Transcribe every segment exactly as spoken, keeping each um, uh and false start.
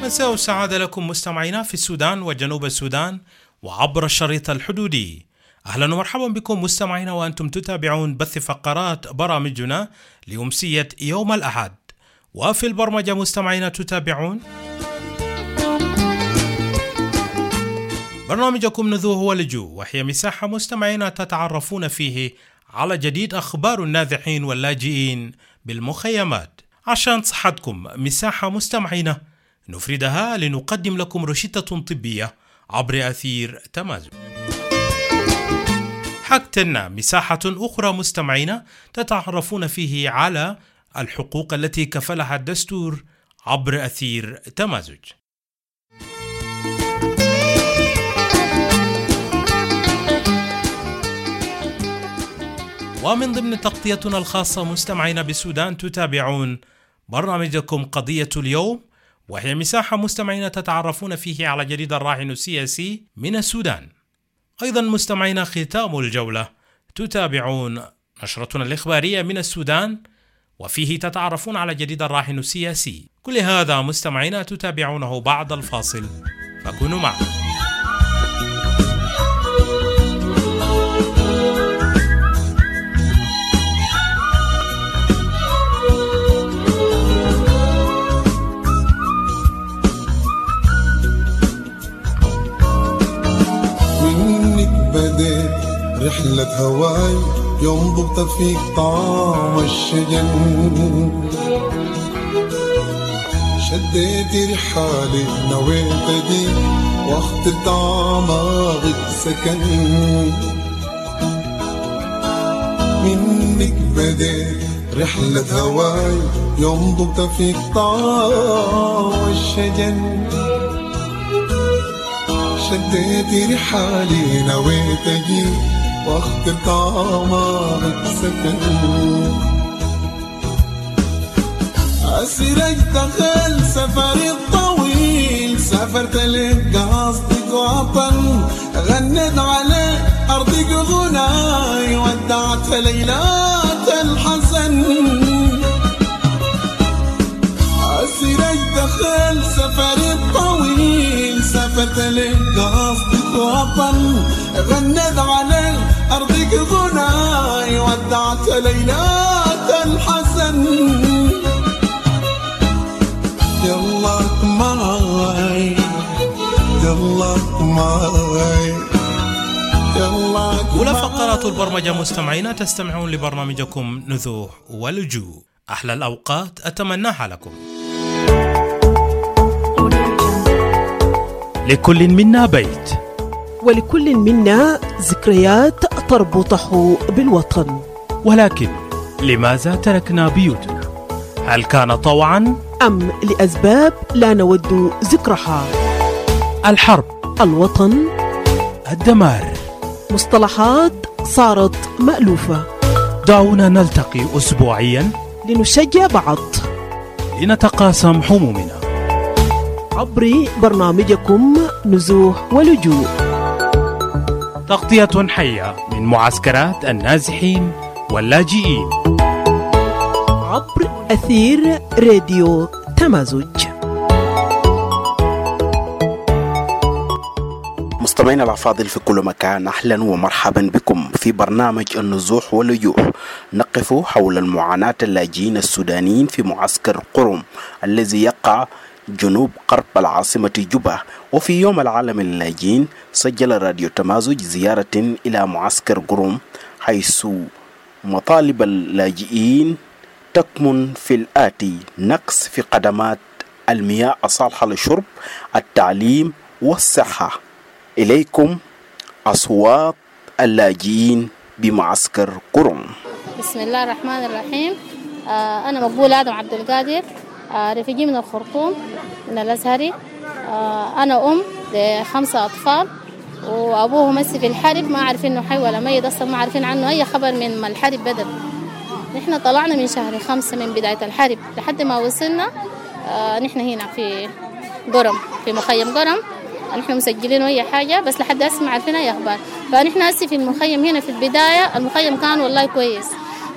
مساء السعادة لكم مستمعينا في السودان وجنوب السودان وعبر الشريط الحدودي. أهلا ومرحبا بكم مستمعينا وأنتم تتابعون بث فقرات برامجنا لأمسية يوم الأحد. وفي البرمجة مستمعينا تتابعون برنامجكم نذوه ولجوء، وهي مساحة مستمعينا تتعرفون فيه على جديد أخبار النازحين واللاجئين بالمخيمات. عشان صحتكم مساحة مستمعينا نفردها لنقدم لكم روشتة طبية عبر أثير تمازج. حقتنا مساحة أخرى مستمعينا تتعرفون فيه على الحقوق التي كفلها الدستور عبر أثير تمازج. ومن ضمن تغطيتنا الخاصة مستمعينا بالسودان تتابعون برنامجكم قضية اليوم، وهي مساحة مستمعينا تتعرفون فيه على جديد الراهن السياسي من السودان. أيضا مستمعينا ختام الجولة تتابعون نشرتنا الإخبارية من السودان، وفيه تتعرفون على جديد الراهن السياسي. كل هذا مستمعينا تتابعونه بعد الفاصل، فكونوا معنا. رحلة هواي يوم ضبط فيك طعم الشجن، شديت رحالي نويت أجيك واخترت عماغك سكن، منك بديت رحلة هواي يوم ضبط فيك طعم الشجن، شديت رحالي نويت أجيك واخترت عمارك سكن، أسيرك دخل سفري الطويل، سافرت لك قصدك وطن، غنت على أرضك غناي، ودعت في ليلات الحزن، أسيرك دخل سفري الطويل، سافرت لك قصدك وطن، غنت على أرضك غناي، ودعت ليلات الحزن، يلاك معاي يلاك معاي يلاك. أولى فقرات البرمجة مستمعينا تستمعون لبرنامجكم نذوح ولجوء. أحلى الأوقات أتمناها لكم. لكل منا بيت، ولكل منا ذكريات تربطه بالوطن، ولكن لماذا تركنا بيوتنا؟ هل كان طوعا أم لأسباب لا نود ذكرها؟ الحرب، الوطن، الدمار، مصطلحات صارت مألوفة. دعونا نلتقي أسبوعيا لنشجع بعض، لنتقاسم همومنا عبر برنامجكم نزوح ولجوء، تغطية حية من معسكرات النازحين واللاجئين عبر أثير راديو تمازج. مستمعينا الأفاضل في كل مكان، أهلا ومرحبا بكم في برنامج النزوح واللجوء. نقف حول المعاناة اللاجئين السودانيين في معسكر قرم الذي يقع جنوب غرب العاصمة جوبا. وفي يوم العالم للاجئين سجل راديو تمازج زيارة إلى معسكر قرم، حيث مطالب اللاجئين تكمن في الآتي: نقص في خدمات المياه الصالحة للشرب، التعليم والصحة. إليكم أصوات اللاجئين بمعسكر قرم. بسم الله الرحمن الرحيم. آه أنا مقبول آدم عبد القادر، آه رفيجي من الخرطوم من الأزهري. آه أنا أم لخمسة أطفال، وأبوه مسي في الحرب، ما عارفين إنه حي ولا ميت أصلا، ما عارفين عنه أي خبر من ما الحرب بدأ. نحن طلعنا من شهر خمسة من بداية الحرب لحد ما وصلنا. آه نحن هنا في قرم، في مخيم قرم. نحن مسجلين أي حاجة، بس لحد هسه ما عارفين أي أخبار. فنحن هسه في المخيم هنا في البداية، المخيم كان والله كويس،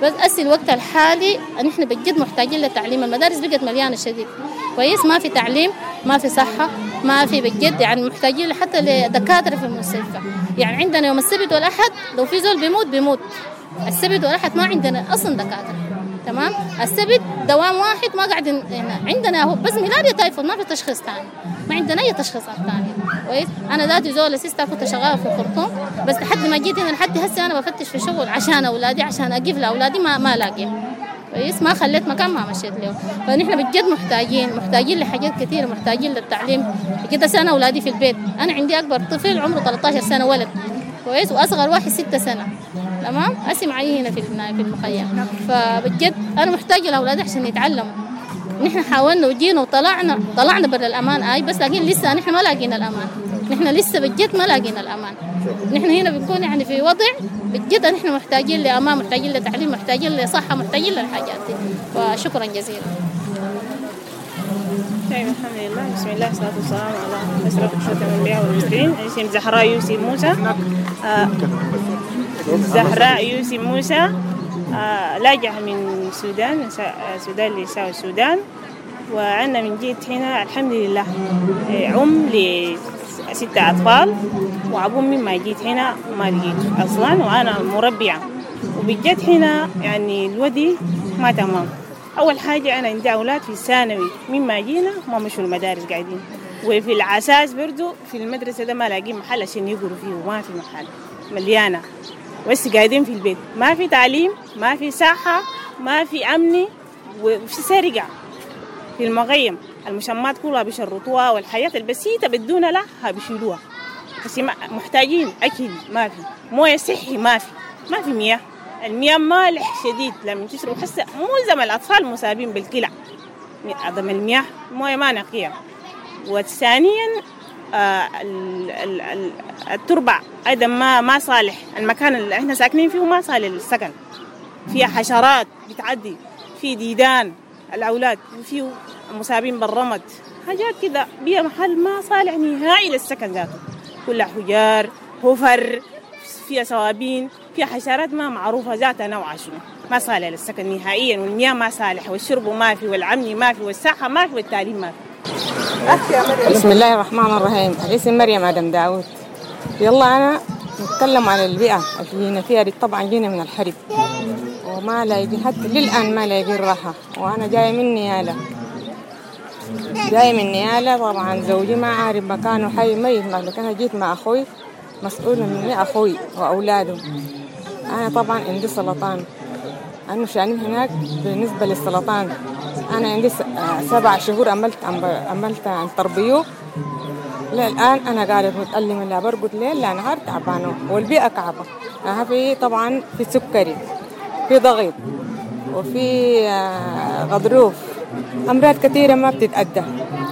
بس أسي الوقت الحالي أن إحنا بجد محتاجين للتعليم. المدارس بقت مليانة شديد كويس، ما في تعليم، ما في صحة، ما في بجد يعني محتاجين حتى لدكاترة في المستشفى. يعني عندنا يوم السبت والأحد لو في زول بيموت بيموت، السبت والأحد ما عندنا أصلا دكاترة. تمام، السبت دوام واحد ما قاعدين هنا عندنا هو بس ميلاريا تايفود، ما في تشخيص ثاني، ما عندنا أي تشخيص ثاني كويس. أنا ذاتي زول سيستا كنت شغالة في الخرطوم، بس لحد ما جيت هنا لحد هسه أنا بفتش في شغل عشان أولادي، عشان أجيب لأولادي ما ما لاقي كويس، ما خليت مكان ما مشيت له. فنحن بجد محتاجين محتاجين لحاجات كثيرة، محتاجين للتعليم بجد. أنا أولادي في البيت، أنا عندي أكبر طفل عمره ثلاثة عشر سنة ولد كويس، وأصغر واحد ستة سنة. تمام، أسي معي هنا في في المخيم. فبجد أنا محتاجة لأولادي عشان يتعلموا. نحن حاولنا وجينا وطلعنا طلعنا برا الأمان أي، بس لكن لسه نحن ما لاقينا الأمان. نحن لسه بجد ما لاقينا الأمان. نحن هنا بنكون يعني في وضع بجد نحن محتاجين لأمان، محتاجين لتعليم، محتاجين لصحة، محتاجين للحاجات دي. وشكرا جزيلا. طيب الحمد لله، بسم الله والصلاة والسلام على أشرف الأنبياء والمرسلين. اسمي زهراء يوسف موسى. آه زهراء يوسف موسى، آه لاجئة من السودان، السودان لساو السودان. وأنا من جيت هنا الحمد لله عم لستة أطفال، وأبو مما جيت هنا ما لقيت أصلا، وأنا مربية. وبجيت هنا يعني الودي ما تمام. أول حاجة أنا عندي أولاد في الثانوي، مما جينا ما مشوا المدارس قاعدين، وفي العساس برضو في المدرسة ده ما لاقين محل عشان يقروا فيه، وما في محل، مليانة بس قاعدين في البيت. ما في تعليم، ما في صحة، ما في أمني، وفي سرقة في المغيم. المشمات كلها بيشرطوها، والحياة البسيطة بدون لها بيشيلوها. بس محتاجين أكل، ما في موية صحي، ما في ما في مياه. المياه مالح شديد لما تشرب، حسه معظم الأطفال مصابين بالكلى عدم المياه، موية ما نقية. وثانيا آه التربة أيضا ما ما صالح، المكان اللي احنا ساكنين فيه ما صالح للسكن، فيها حشرات بتعدي، في ديدان الأولاد، وفيه مصابين بالرمد، حاجات كذا بيها محل ما صالح نهائي للسكن ذاته، كلها حجار، حفر، فيها صوابين، فيها حشرات ما معروفة ذاتها نوعها شنو، ما صالح للسكن نهائيا. والمياه ما صالح، والشرب ما في، والعمل ما في، والصحة ما في، والتعليم ما في. بسم الله الرحمن الرحيم. اسمي مريم آدم داود. يلا أنا نتكلم عن البيئة اللي جينا فيها دي. طبعا جينا من الحرب وما لاقي حتى للآن ما لاقي الراحة، وأنا جاي من نيالة جاي من نيالة. طبعا زوجي ما عارف مكانه، حي ميت، لكن أنا جيت مع أخوي مسؤول مني، أخوي وأولاده. أنا طبعا عندي سرطان، أنا شاني هناك بالنسبة للسرطان. أنا عندي سبع شهور عملت عملت عن تربيه، للآن أنا قاعدة متألمة، لا برقد ليل لا نهار، تعبانة. والبيئة كعبة، أنا في طبعا في سكري، في ضغط، وفي غضروف، أمراض كثيرة ما بتتأدى.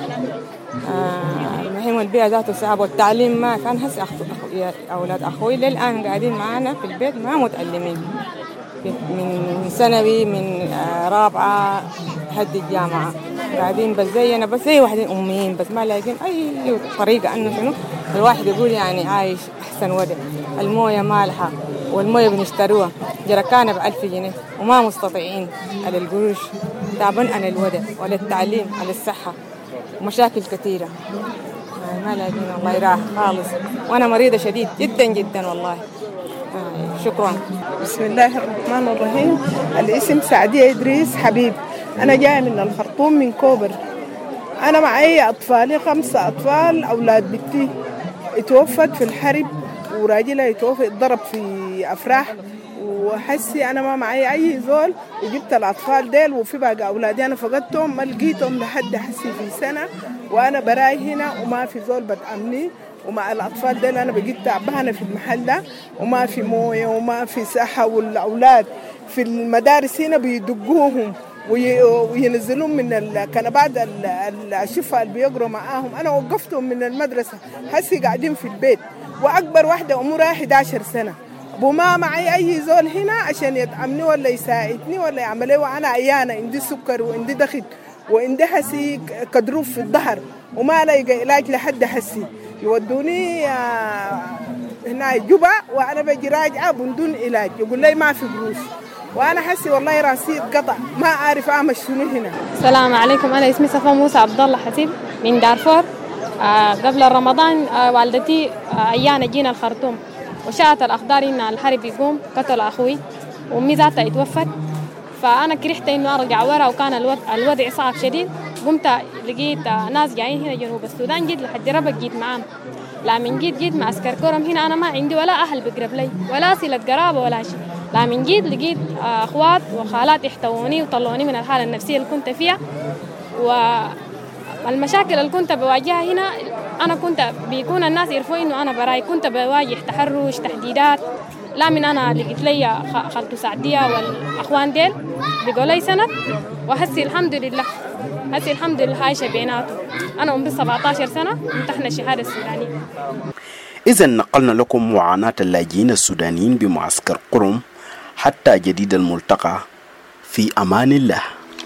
المهم البيئة ذاته صعبة، والتعليم ما كان. هسه أولاد أخوي للآن قاعدين معنا في البيت ما متألمين، من ثانوي من رابعة لحد الجامعة قاعدين بس زينا، بس زي واحدين أميين، بس ما لاقين أي طريقة أنه شنو الواحد يقول يعني عايش أحسن وضع. الموية مالحة، والموية بنشتروها جركانة بألف جنيه، وما مستطيعين على القروش، تعبان عن الوضع وعلى التعليم على الصحة، ومشاكل كثيرة ما لاقين الله يراح خالص. وأنا مريضة شديد جدا جدا والله. شكرا. بسم الله الرحمن الرحيم. الاسم سعدية إدريس حبيب. أنا جاية من الخرطوم من كوبر. أنا معي أطفالي خمسة أطفال، أولاد بنتي اتوفت في الحرب، وراجلها يتوفى اتضرب في أفراح، وحسي أنا ما معي أي زول، وجبت الأطفال ديل، وفي باقي أولادي أنا فقدتهم ما لقيتهم لحد حسي في سنة، وأنا براي هنا وما في زول بتأمني، ومع الأطفال ديل أنا بقيت تعبانة في المحل ده، وما في موية وما في صحة. والأولاد في المدارس هنا بيدقوهم وينزلون من الكنبات الشفاء اللي بيقروا معاهم. أنا وقفتهم من المدرسة، حسي قاعدين في البيت، وأكبر واحدة أمورها أحد عشر سنة، وما معي أي زول هنا عشان يتأمني ولا يساعدني ولا يعملي. وأنا عيانة، عندي سكر وعندي ضغط وعندي حسي كدروف في الظهر، وما لاقي علاج لحد حسي. يودوني هنا جبا، وأنا بجي راجعة بدون علاج، يقول لي ما في قروش. وأنا حسي والله راسي اتقطع ما أعرف أعمل شنو هنا. السلام عليكم، أنا اسمي صفا موسى عبد الله حسيب من دارفور. آه قبل رمضان آه والدتي آه أيانا جينا الخرطوم وشاءت الأخبار إن الحرب يقوم قتل أخوي وأمي ذاتها اتوفت، فأنا كرهت إنه أرجع ورا وكان الوضع, الوضع صعب شديد. قمت لقيت آه ناس جايين هنا جنوب السودان، جيت لحد ربك جيت معاهم. لمن جيت جيت مع عسكر كرم هنا أنا ما عندي ولا أهل بقرب لي ولا صلة قرابة ولا شيء. لمن جيت لقيت آه أخوات وخالات يحتووني وطلعوني من الحالة النفسية اللي كنت فيها، والمشاكل اللي كنت بواجهها هنا أنا كنت بيكون الناس يعرفوا إنه أنا براي، كنت بواجه تحرش تحديدات. لا من أنا لقيت لي خالته سعدية والأخوان ديل بقوا لي سنة، وحسي الحمد لله هسي الحمد لله عايشة بيناتهم. أنا أم سبعة عشر سنة امتحنا الشهادة السودانية. إذا نقلنا لكم معاناة اللاجئين السودانيين بمعسكر قرم حتى جديد الملتقى. في أمان الله.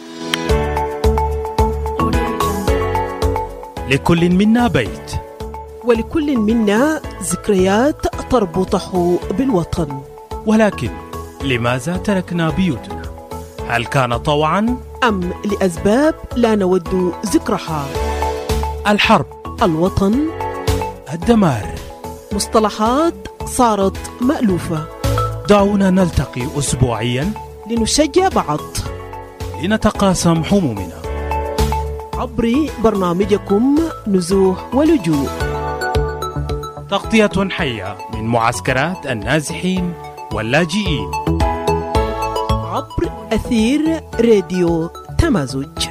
لكل منا بيت، ولكل منا ذكريات تربطه بالوطن، ولكن لماذا تركنا بيوتنا؟ هل كان طوعا أم لأسباب لا نود ذكرها؟ الحرب، الوطن، الدمار، مصطلحات صارت مألوفة. دعونا نلتقي أسبوعيا لنشجع بعض، لنتقاسم همومنا عبر برنامجكم نزوح ولجوء، تغطية حية من معسكرات النازحين واللاجئين عبر أثير راديو تمازج.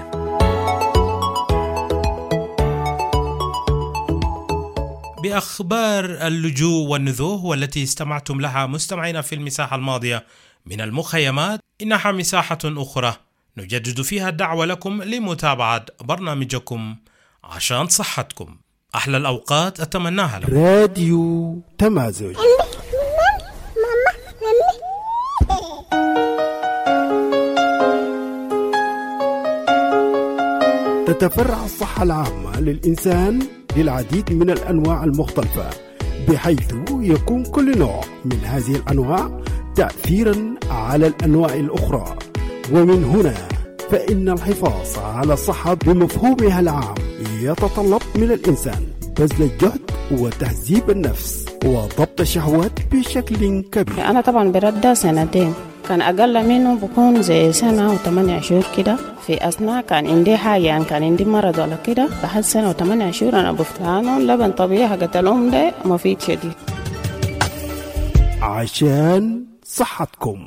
بأخبار اللجوء والنزوح والتي استمعتم لها مستمعينا في المساحة الماضية من المخيمات، إنها مساحة أخرى نجدد فيها الدعوة لكم لمتابعة برنامجكم عشان صحتكم. أحلى الأوقات أتمناها لكم. راديو تمازج. تتفرع الصحة العامة للإنسان للعديد من الأنواع المختلفة، بحيث يكون كل نوع من هذه الأنواع تأثيرا على الأنواع الأخرى. ومن هنا فإن الحفاظ على الصحة بمفهومها العام يتطلب من الإنسان بذل الجهد وتهذيب النفس وضبط الشهوات بشكل كبير. أنا طبعا برد سنتين، كان أقل منه بكون زي سنة وثمانية شهور كده. في أثناء كان عندي حاجة، يعني كان عندي مرض ولا كده، بعد سنة وثمانية شهور أنا بفتانه اللبن طبيعي حقت الأم ده مفيد شديد. عشان صحتكم.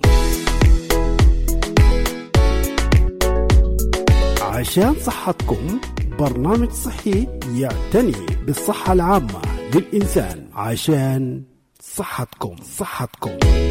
عشان صحتكم برنامج صحي يعتني بالصحة العامة للإنسان. عشان صحتكم صحتكم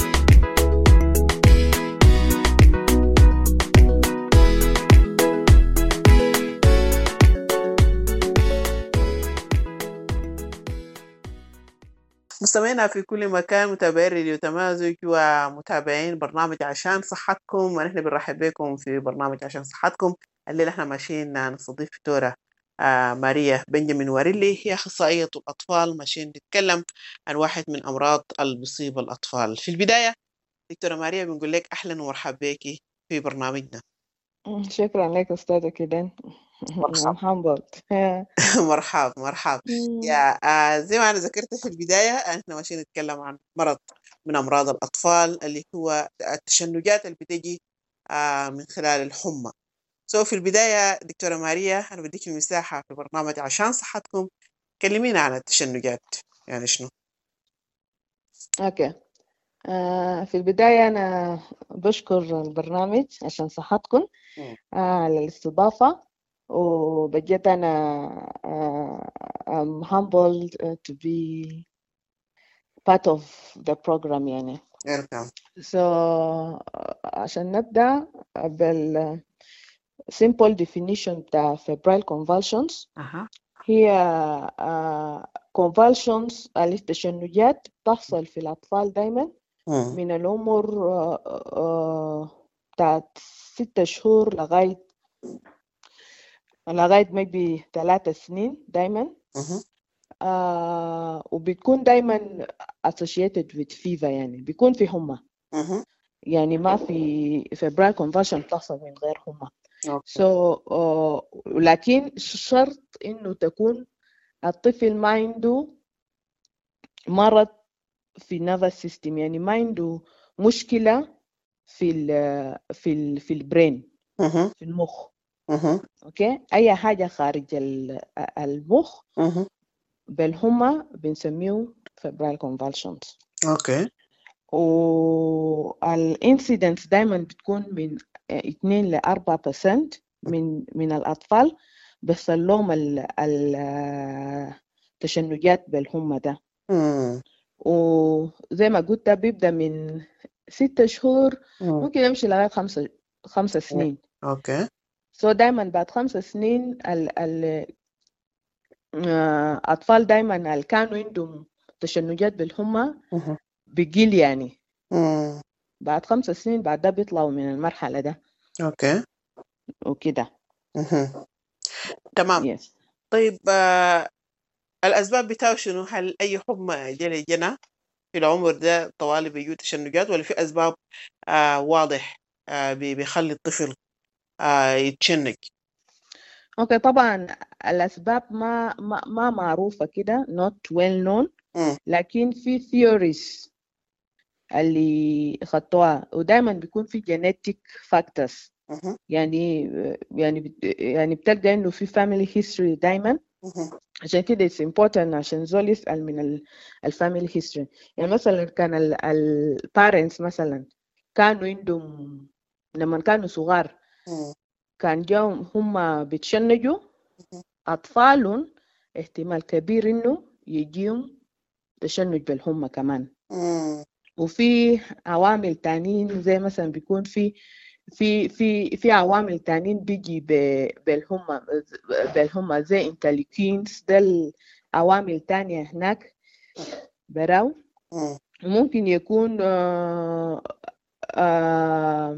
مستمعينا في كل مكان، متابعين راديو تمازج ومتابعين برنامج عشان صحتكم، ونحن بنرحب بكم في برنامج عشان صحتكم. الليله احنا ماشيين نستضيف دكتوره آه ماريا بنجامين واريلي، هي اخصائيه الاطفال، ماشيين نتكلم عن واحد من امراض اللي بيصيب الاطفال. في البدايه دكتوره ماريا بنقول لك اهلا ومرحبا بك في برنامجنا. شكرا لك استاذه كيدان. مرحبا مرحبا مرحبا يا آه زي ما انا ذكرت في البدايه، احنا ماشيين نتكلم عن مرض من امراض الاطفال اللي هو التشنجات اللي بتجي آه من خلال الحمى. سو so في البدايه دكتوره ماريا انا بديك المساحه في برنامج عشان صحتكم، كلمينا عن التشنجات، يعني شنو؟ اوكي. آه في البدايه انا بشكر البرنامج عشان صحتكم على آه الاستضافه، وبجد أنا uh, I'm humbled uh, to be part of the program يعني. Welcome. So uh, عشان نبدأ بال simple definition بتاع febrile convulsions. uh-huh. هي uh, convulsions التشنجات بتحصل في الأطفال دايما uh. من العمر uh, uh, بتاعت ستة شهور لغاية لغاية maybe ثلاثة سنين دايما. uh-huh. آه وبتكون دايما associated with fever، يعني بيكون في حمى. uh-huh. يعني ما في فبراير كونفرشن بتحصل من غير هما. سو so, uh, لكن شرط إنه تكون الطفل ما عنده مرض في nervous system، يعني ما عنده مشكلة في ال في ال في البرين في المخ. اوكي، اي حاجة خارج المخ بالهما بنسميه febrile convulsions. اوكي. والانسيدنس دايما بتكون من اثنين لأربعة بالمية من من الأطفال بيحصل لهم التشنجات بالهما ده. مم. وزي ما قلت بيبدأ من ستة شهور مم. ممكن يمشي لغاية خمسة خمسة سنين. اوكي. سو so دايما بعد خمسة سنين ال ال أطفال دايما اللي كانوا عندهم تشنجات بالهما بقل يعني. مم. بعد خمسة سنين بعد ده بيطلعوا من المرحلة ده. اوكي. وكده. تمام. yes. طيب آه الأسباب بتاعه شنو؟ هل أي حمى جلي جنا في العمر ده طوالي بيجو تشنجات، ولا في أسباب آه واضح آه بيخلي الطفل آه يتشنج؟ اوكي، طبعا الأسباب ما ما, ما معروفة كده not well known. م. لكن في theories اللي خطوها، ودايما بيكون في genetic factors. م. يعني يعني يعني بتلقى انه في family history دايما. م. عشان كده it's important عشان زول يسأل من الفاميلي history. يعني مثلا كان ال parents مثلا كانوا عندهم لما كانوا صغار م. كان جاهم هم بيتشنجوا، أطفالهم احتمال كبير إنه يجيهم تشنج بالهم كمان. م. وفي عوامل تانيين زي مثلا بيكون في في في في عوامل تانيين بيجي بالهم بالهم زي انترليوكينز، ده العوامل تانية هناك براو. ممكن يكون آه آه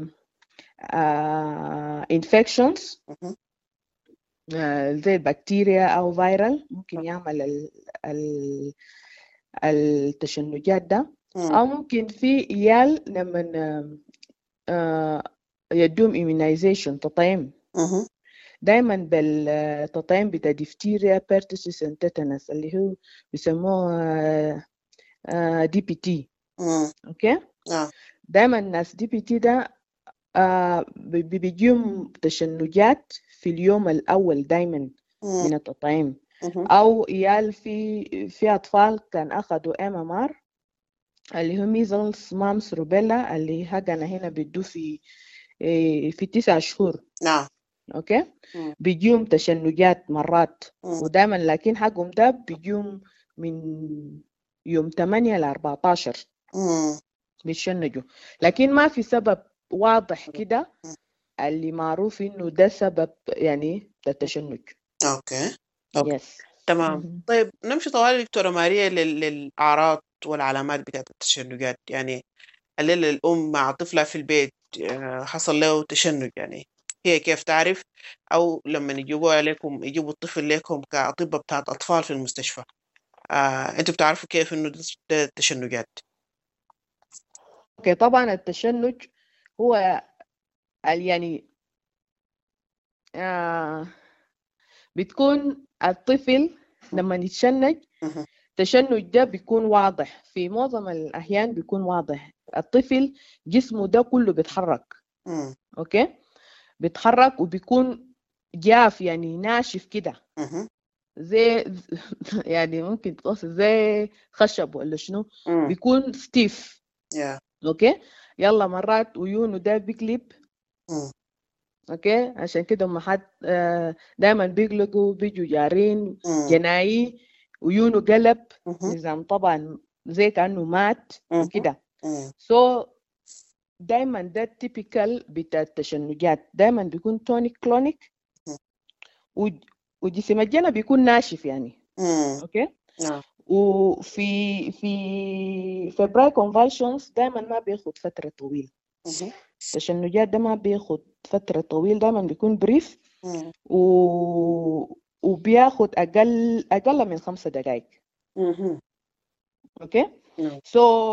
آه infections آه زي البكتيريا أو فيرال ممكن يعمل ال ال التشنجات ده. أو ممكن في عيال لما آه يدوم immunization تطعيم، دايما بالتطعيم بتاع ديفتيريا بيرتوسيس تيتانس اللي هو بيسموه دي بي تي. اوكي، دايما الناس دي بي تي ده آه بيجيهم تشنجات في اليوم الأول دايما من التطعيم. أو يال في في أطفال كان أخذوا إم إم آر اللي هو ميزلز مامس روبيلا اللي حقنا هنا بيدو في في تسع شهور. نعم. أوكي. بيجيهم تشنجات مرات ودايما، لكن حقهم ده بيجيهم من يوم ثمانية لأربعة عشر بيتشنجوا، لكن ما في سبب واضح كده اللي معروف إنه ده سبب يعني التشنج. أوكي. أوكي. yes. تمام. طيب نمشي طوال دكتورة ماريا للأعراض والعلامات بتاعت التشنجات. يعني الليلة الأم مع طفلها في البيت حصل له تشنج، يعني هي كيف تعرف؟ أو لما يجيبوا عليكم يجيبوا الطفل لكم كأطباء بتاعت أطفال في المستشفى، آه، أنتوا بتعرفوا كيف إنه ده التشنجات؟ أوكي، طبعا التشنج هو يعني آه بتكون الطفل لما يتشنج التشنج ده بيكون واضح، في معظم الأحيان بيكون واضح. الطفل جسمه ده كله بيتحرك. م. أوكي، بيتحرك وبيكون جاف يعني ناشف كده زي يعني ممكن توصل زي خشب ولا شنو. م. بيكون ستيف. yeah. أوكي، يلا مرات عيونه ده بيقلب. م. اوكي، عشان كده هم حد دايما بيقلقوا بيجوا جارين جناي ويونه قلب نظام طبعا زي كأنه مات وكده. سو so, دايما ده التيبيكال بتاع التشنجات، دايما بيكون تونيك كلونيك وجسم الجنة بيكون ناشف يعني. اوكي. وفي في فبراير كونفالشنز دايما ما بياخد فترة طويلة. التشنجات ده ما بياخد فترة طويلة، دايما بيكون بريف و... وبياخد أقل أقل من خمسة دقائق. اوكي سو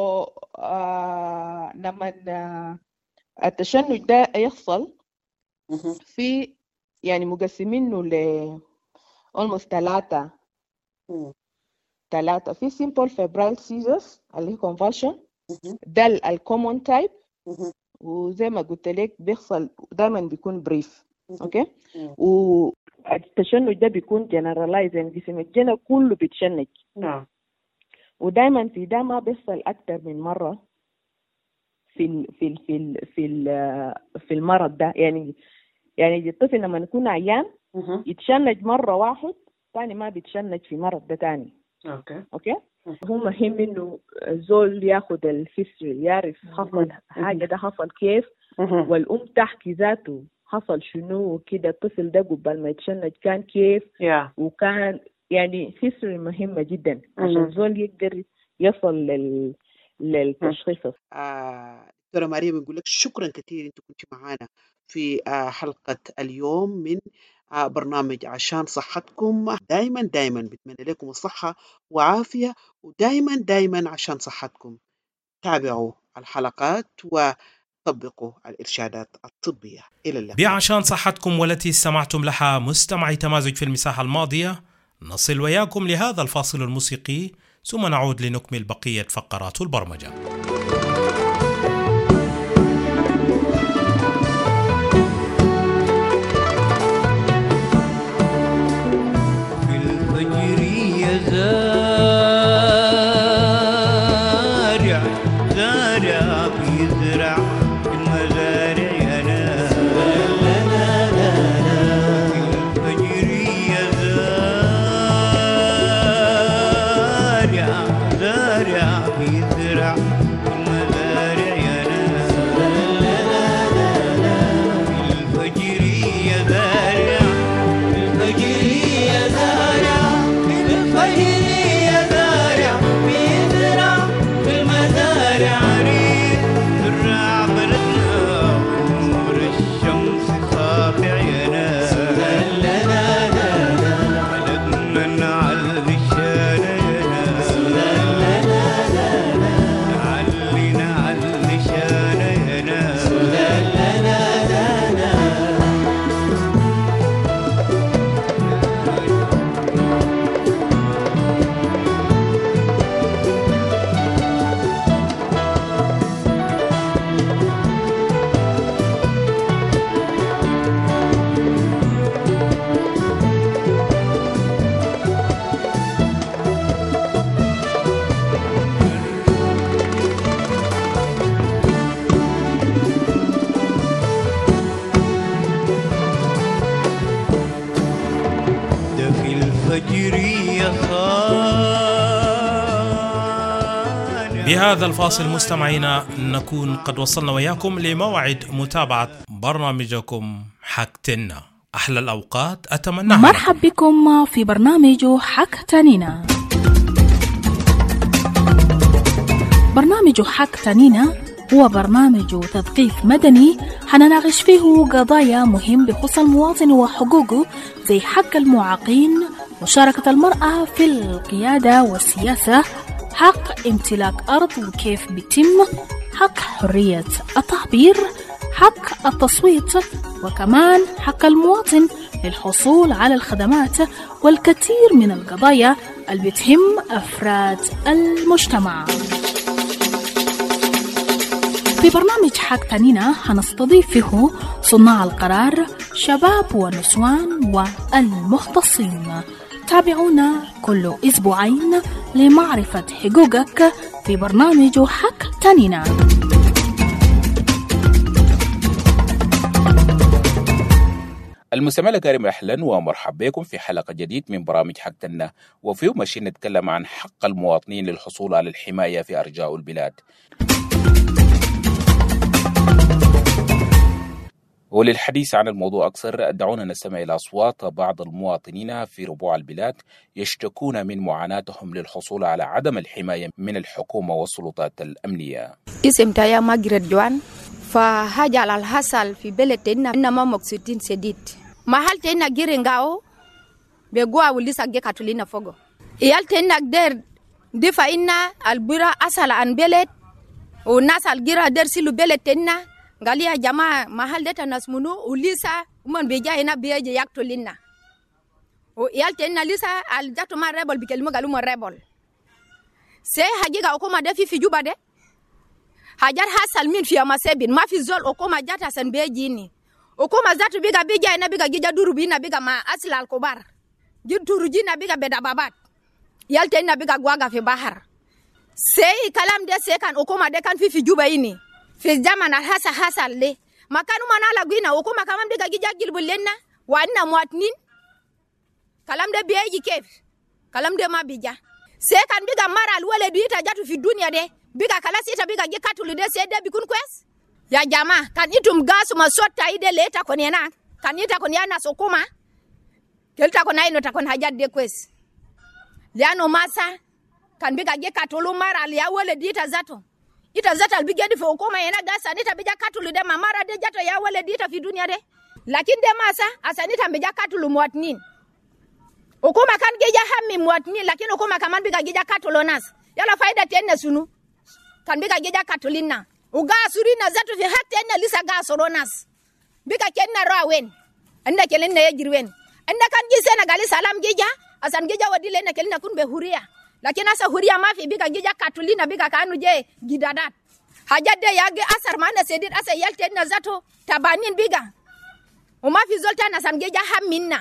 آه لما آه التشنج ده يحصل في يعني مقسمينه ل almost ثلاثة ثلاثة في simple febrile seizures اللي هي convulsion ده الكومون تايب وزي ما قلت لك بيحصل دايما بيكون بريف اوكي والتشنج ده بيكون generalized يعني جسم الجنة كله بيتشنج نعم ودايما في ده ما بيحصل اكتر من مرة في ال في ال في ال في ال في المرض ده يعني يعني الطفل لما يكون عيان يتشنج مرة واحد ثاني ما بيتشنج في مرض ده ثاني اوكي اوكي هو مهم انه زول ياخد الهيستوري يعرف حصل حاجه ده حصل كيف والام تحكي ذاته حصل شنو كده الطفل ده قبل ما يتشنج كان كيف yeah. وكان يعني هيستوري مهمه جدا عشان زول يقدر يصل لل للتشخيص. آه دكتوره مريم بنقول لك شكرا كثير انت كنت معانا في آه حلقه اليوم من آه برنامج عشان صحتكم. دايما دايما بتمنى لكم الصحه وعافيه ودايما دايما عشان صحتكم تابعوا الحلقات وطبقوا الارشادات الطبيه. الى اللقاء. بعشان صحتكم والتي استمعتم لها مستمعي تمازج في المساحه الماضيه، نصل وياكم لهذا الفاصل الموسيقي ثم نعود لنكمل بقيه فقرات البرمجه. بهذا الفاصل مستمعينا نكون قد وصلنا وياكم لموعد متابعة برنامجكم حكتنا. أحلى الأوقات أتمنى. مرحب بكم في برنامج حكتنينا. برنامج حكتنينا هو برنامج تثقيف مدني حنناقش فيه قضايا مهم بخصوص المواطن وحقوقه زي حق المعاقين، مشاركة المرأة في القيادة والسياسة، حق امتلاك أرض وكيف بيتم، حق حرية التعبير، حق التصويت، وكمان حق المواطن للحصول على الخدمات والكثير من القضايا اللي بتهم أفراد المجتمع. في برنامج حكتنينا هنستضيف فيه صناع القرار، شباب ونسوان والمختصين. تابعونا كل أسبوعين لمعرفة حقوقك في برنامج حكتنينا. المستمع الكريم أهلا ومرحبا بكم في حلقة جديد من برامج حكتنا، وفيه ماشيين نتكلم عن حق المواطنين للحصول على الحماية في أرجاء البلاد. وللحديث عن الموضوع أكثر دعونا نستمع إلى أصوات بعض المواطنين في ربوع البلاد يشتكون من معاناتهم للحصول على عدم الحماية من الحكومة والسلطات الأمنية. اسم تايا ماجرت جوان، فهاجة على الحصل في بلدنا إنما مقصودين سديد محل تينا جيرنغاو بيقوا وليس أجيك أتولينا فوقه يال تينا قدر دي فإن البرا أسأل عن بلد والناس الجيرة درسلوا بلد تنا قال يا جماعة محل ده الناس منو وليسا ومن بيجا هنا بيجي يقتلنا ويال تنا ليسا الجاتو ما ريبل بيكلموا قالوا ما ريبل سي حقيقة حكومة ده في في جوبا ده حاجات حصل من في أماسبين ما في زول حكومة جات حسن بيجيني حكومة ذاته بيجا بيجا هنا بيجا جيجا دورو بينا بيجا ما أصل الكبار جيد دورو جينا بيجا بدا بابات يال تنا بيجا غواغا في بحر سي كلام ده سي كان حكومة ده كان في في جوبا إني في الزمن الحاسة حصل ليه ما كانوا منالا غينا حكومة كمان بيجا جيجا جلبوا لنا وعندنا مواطنين كلام ده بيجي كيف كلام ده ما بيجا سي كان بيجا مرة الولد يتجاتو في الدنيا ده بيجا كلاس يتا بيجا جي كاتولي ده سي ده بيكون كويس يا جماعة كان يتم غاس مسوتا إيده ليتا كونينا كان يتا كونيانا سوكوما كلتا كوناينو تكون حاجات دي كويس لأنه ماسا كان بيجا جي كاتولو مرة ليا ولد يتزاتو يتزاتا البيجا دي في حكومة ينا غاسا نيتا بيجا كاتولي ده مرة دي جاتو يا ولد يتا في الدنيا ده لكن ده ماسا أسانيتا بيجا كاتولو مواطنين حكومة كان جيجا همي مواطنين لكن حكومة كمان بيجا جيجا كاتولو ناس يلا فايدة تينا سنو كان بيجا جيجا كاتولينا ugasurina zatu fi hatta enna lisa gasoronas bika kenna rawen anda kelena yajirwen anda kan gisena gali salam gija asan gija wadile na kelena kun be huria lakini asa huria mafi bika gija katulina bika kanu je gidadat hajade yage asar mana sedit asa yalte enna zatu tabanin biga o mafi zolta na san gija hamminna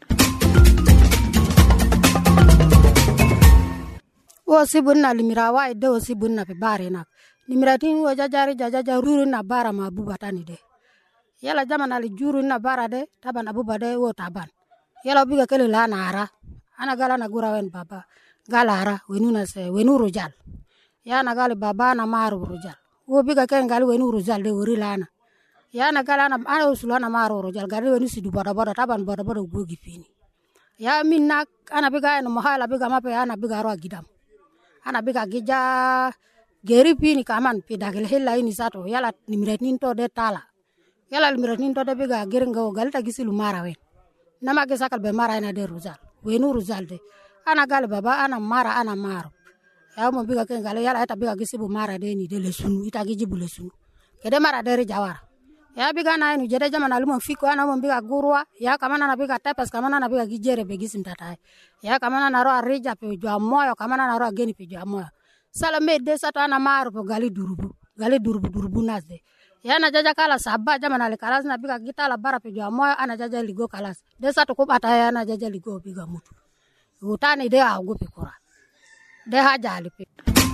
wasibunna limirawa ide wasibunna pe barena nimiratin wajajari jajaja ruru na bara mabuba tani de yala jamana li juru na bara de taban abuba de wo taban yala biga kele la nara ana gala na gura wen baba galara wenuna se wenu rojal yana gali baba na maru rojal wo biga ken gali wenu rojal de wori lana yana gala na ana usulana maru rojal gali wenu sidu boda boda taban boda boda gogi fini ya minna ana biga no mahala biga mape ana biga ro gidam ana biga gija geri pini kaman pedagel hella ini sato yala nimretnin to de tala yala nimretnin to de biga geringa galta gisilu marawen nama ge sakal be mara ina de ruzal wenu ruzal de ana gal baba ana mara ana maro ya mo biga ken gal yala eta biga gisibu mara de ni de lesunu ita gijibu lesunu kede mara de jawara ya biga na inu jede jamana lumo fiko ana mo biga gurwa ya kamana na biga tapas kamana na biga gijere be gisim tata ya kamana na ro arija pe jwa moyo kamana na ro geni pe jwa moyo salame de sato ana maro po gali durubu gali durubu durubu nazde ya na jaja kala sabba jamana le kalas na biga gitala bara pe jwa moyo ana jaja ligo kalas de sato ko bata ya na jaja ligo biga mutu utani de ago pe kora de haja alipe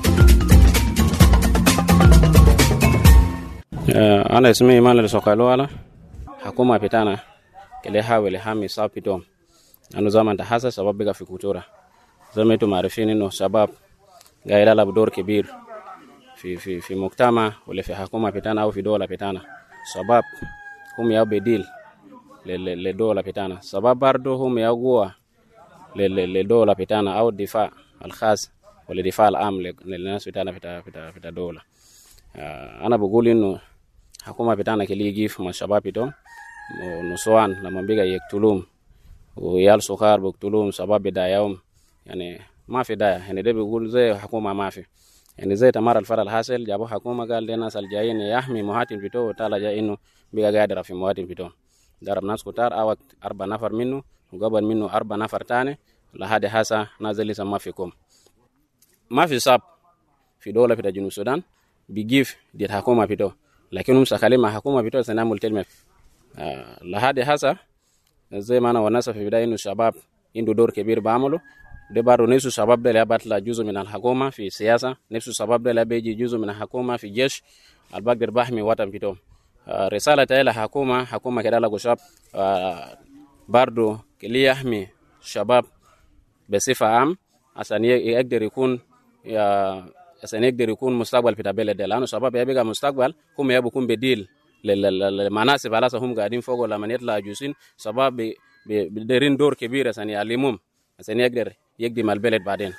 ana ismi imana lisokalo hakuma pitana kile hawele hami sapidom anu zaman ta hasa sababu biga fikutura zama itu maarifini no sababu gaila la dor kibir fi fi fi muktama wala fi hakuma pitana au fi dola pitana sabab hum ya bedil le le, le dola pitana sabab bardo hum ya gua le le, le dola pitana au difa al khas wala difa al am le nas pitana pita pita pita dola uh, ana buguli no hakuma pitana kili gif ma shabab ito no soan la mambiga yektulum o yal sukar buktulum sabab bidayum yani ما في داعي يعني ده بيقول زي حكومة ما في يعني زي تمر الفرع الحاصل جابوا حكومة قال لنا سال جايين يحمي مهاتين بتوع وتعالى جاي إنه بيجا قادر في مهاتين بتوع ضرب ناس كتار أو أربع نفر منه وقبل منه أربع نفر تاني لهذا حاسة نازل لسه ما فيكم ما في صاب في دولة في جنوب السودان بيجيف دي حكومة بتوع لكنهم سكاليما حكومة بتوع سنعمل تلمة آه لهذا حاسة زي ما أنا والناس في بداية إنه الشباب عنده دور كبير بعمله de baro nesu sabab de la batla juzu min al hakuma fi siyasa nefsu sabab de la beji juzu min al hakuma fi jesh al bagdir bahmi watan pito uh, risala ta ila hakuma hakuma kedala gushab uh, bardo kili yahmi shabab basifa am asan yaqdir yakun ya asan yaqdir yakun mustaqbal fi tabela de lanu sabab ya biga mustaqbal hum yabukun bedil lil manasib ala hum gadin fogo la man yatla jusin sabab be derin dor kebira san yalimum asan yaqdir يقدم البلد بعدين.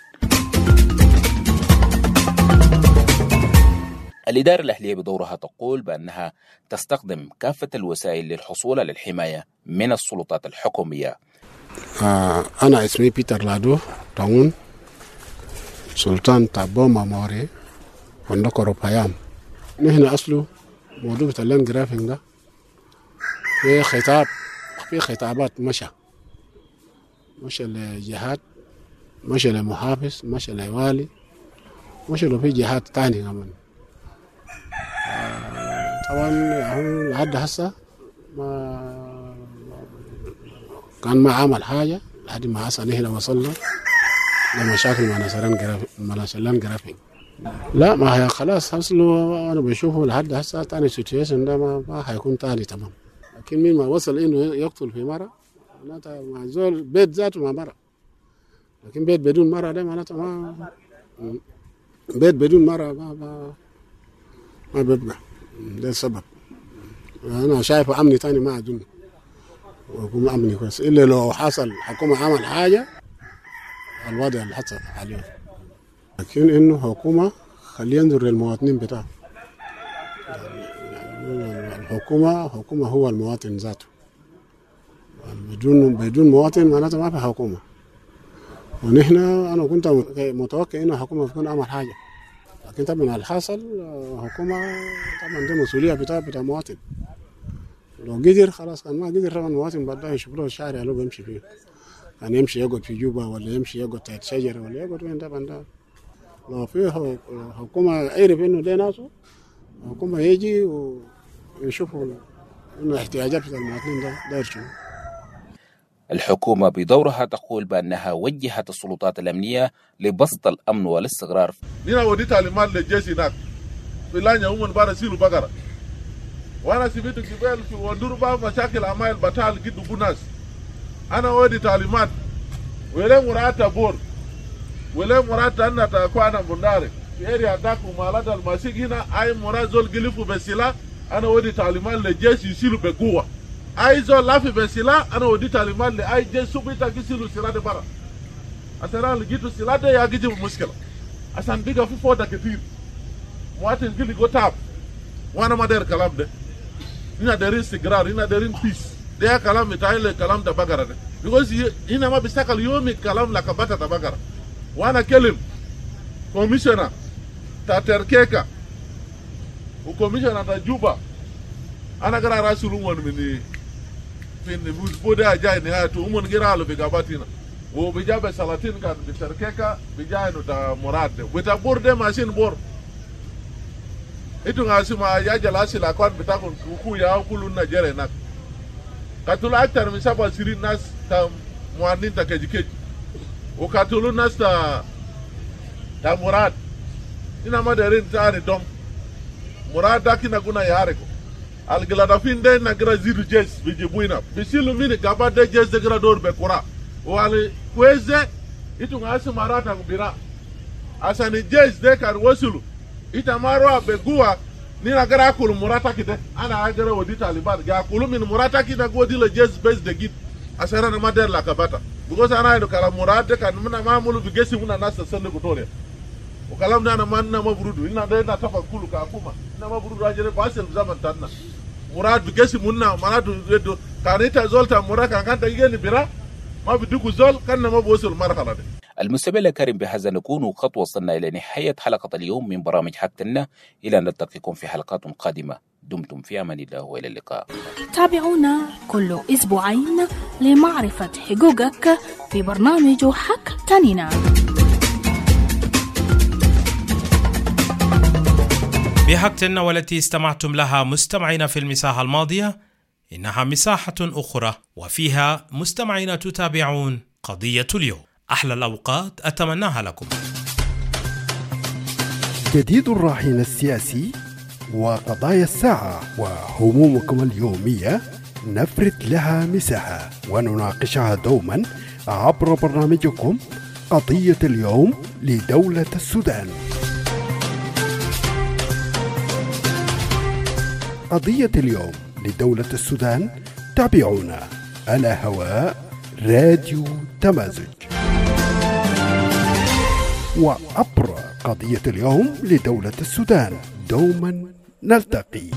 الإدارة الأهلية بدورها تقول بأنها تستخدم كافة الوسائل للحصول على الحماية من السلطات الحكومية. آه أنا اسمي بيتر لادو تاون سلطان تابوما موري وندكرو بيام. نحن أصله موضوع بتاع اللاند جرافينج ده في خطاب، في خطابات مشى مشى لجهات، مشى لمحافظ، مشى لوالي، مشى له في جهات تانية كمان. طبعا لحد هسه ما كان ما عمل حاجة لحد ما هسه نحن وصلنا لمشاكل مع ناس اللاند جرافينج. لا ما هي خلاص اصله انا بشوفه لحد هسه تاني سيتويشن ده ما, ما حيكون تاني تمام. لكن مين ما وصل انه يقتل في مره معناتها مع زول بيت ذاته مع مره، لكن بيت بدون مره ده معناتها ما بيت بدون مره ما ما, ما بيبقى. ده السبب. انا شايف امني تاني ما اظن ويكون امني كويس الا لو حصل حكومه عمل حاجه الوضع اللي حصل عليه. لكن انه حكومه خليه ينظر للمواطنين بتاعه. يعني الحكومه حكومه هو المواطن ذاته. بدون بدون مواطن معناته ما في حكومه. ونحن انا كنت متوقع انه الحكومه تكون عمل حاجه، لكن طبعا الحاصل حكومه طبعا دي مسؤوليه بتاع بتاع مواطن. لو قدر خلاص، كان ما قدر طبعا المواطن بعدها يشوف له الشارع اللي بيمشي فيه. يعني يمشي يقعد في جوبا ولا يمشي يقعد تحت شجره ولا يقعد وين طبعا ده. لو في حكومه يعرف انه ده ناسه، الحكومه يجي ويشوفوا انه احتياجات المواطنين ده داير شنو. الحكومة بدورها تقول بأنها وجهت السلطات الأمنية لبسط الأمن والاستقرار. نينا ودي تعليمات للجيش هناك في لانيا هم بارا سيلو بقرة، وانا سمعت جبال في وندوربا مشاكل عمايل بتال جد بناس. انا ودي تعليمات ولا مراتا بور ولا مراتا أنا تكوانا بنداري في اريا داكو مالات الماسيك هنا اي مرات زول جلفوا بسلا. انا ودي تعليمات للجيش يسيلوا بقوة. اي زول لافي بسلا انا ودي تعليمات لاي جيش سوبيتا يسيلوا سلا دي برا. عشان لقيتوا سلا دي يجي مشكلة، عشان بيجا في فوضى كتير. مواطن جلي جو تاب وانا ما داير كلام ده. هنا دايرين استقرار، هنا دايرين بيس. ده كلام بتاعي الكلام ده بقرة ده. because هنا ما بيستقل يومي كلام لكبات ده بقرة. وانا كلم كوميشنر تا تركيكا وكوميشنر تا جوبا. انا قرا راسل ومن من من بودا جاي نهايته ومن غير له بغاباتنا وبجاب سلاطين كان بتركيكا بجاي نو تا مراد بتا بور ده ماشين بور itu ngasima ya jalasi la kwan bitakon ku ya kulun na jere nak katulu aktar mi saba sirin nas ta muanin ta kejike o katulu nas ta ta murad ina madarin ta ne dom murad dakina kuna yare ko al glada fin de na gra ziru jes bi jibuina bisilu mini gaba de jes de gra dor be kura wale kweze itu ngasima rata kubira asani jes de kar wasulu ita marwa begua nina gara kulu murata kide ana agara wadi taliban ga kulu min murata kida godi la jazz base de git asara na mader la kabata because ana ido kala murata kan muna mamulu bi gesi muna nasa sande ko tole o kalam na man na mabrudu ina da na tafa kulu ka kuma ina mabrudu ajere basel zaman tanna murad bi gesi munna manatu redo kanita zolta muraka kan ta yeni bira ما بدكوا زول كان ما بوصل المرحله دي. المستمع الكريم، بهذا نكون قد وصلنا إلى نهاية حلقة اليوم من برامج حكتنا. إلى أن نلتقيكم في حلقات قادمة. دمتم في أمان الله وإلى اللقاء. تابعونا كل أسبوعين لمعرفة حقوقك في برنامج حكتنا. بحكتنا والتي استمعتم لها مستمعين في المساحة الماضية، إنها مساحة أخرى وفيها مستمعين تتابعون قضية اليوم. أحلى الأوقات أتمناها لكم. جديد الراهن السياسي وقضايا الساعة وهمومكم اليومية نفرد لها مساحة ونناقشها دوما عبر برنامجكم قضية اليوم لدولة السودان. قضية اليوم لدولة السودان تابعونا على هواء راديو تمازج وعبر قضية اليوم لدولة السودان. دوما نلتقي.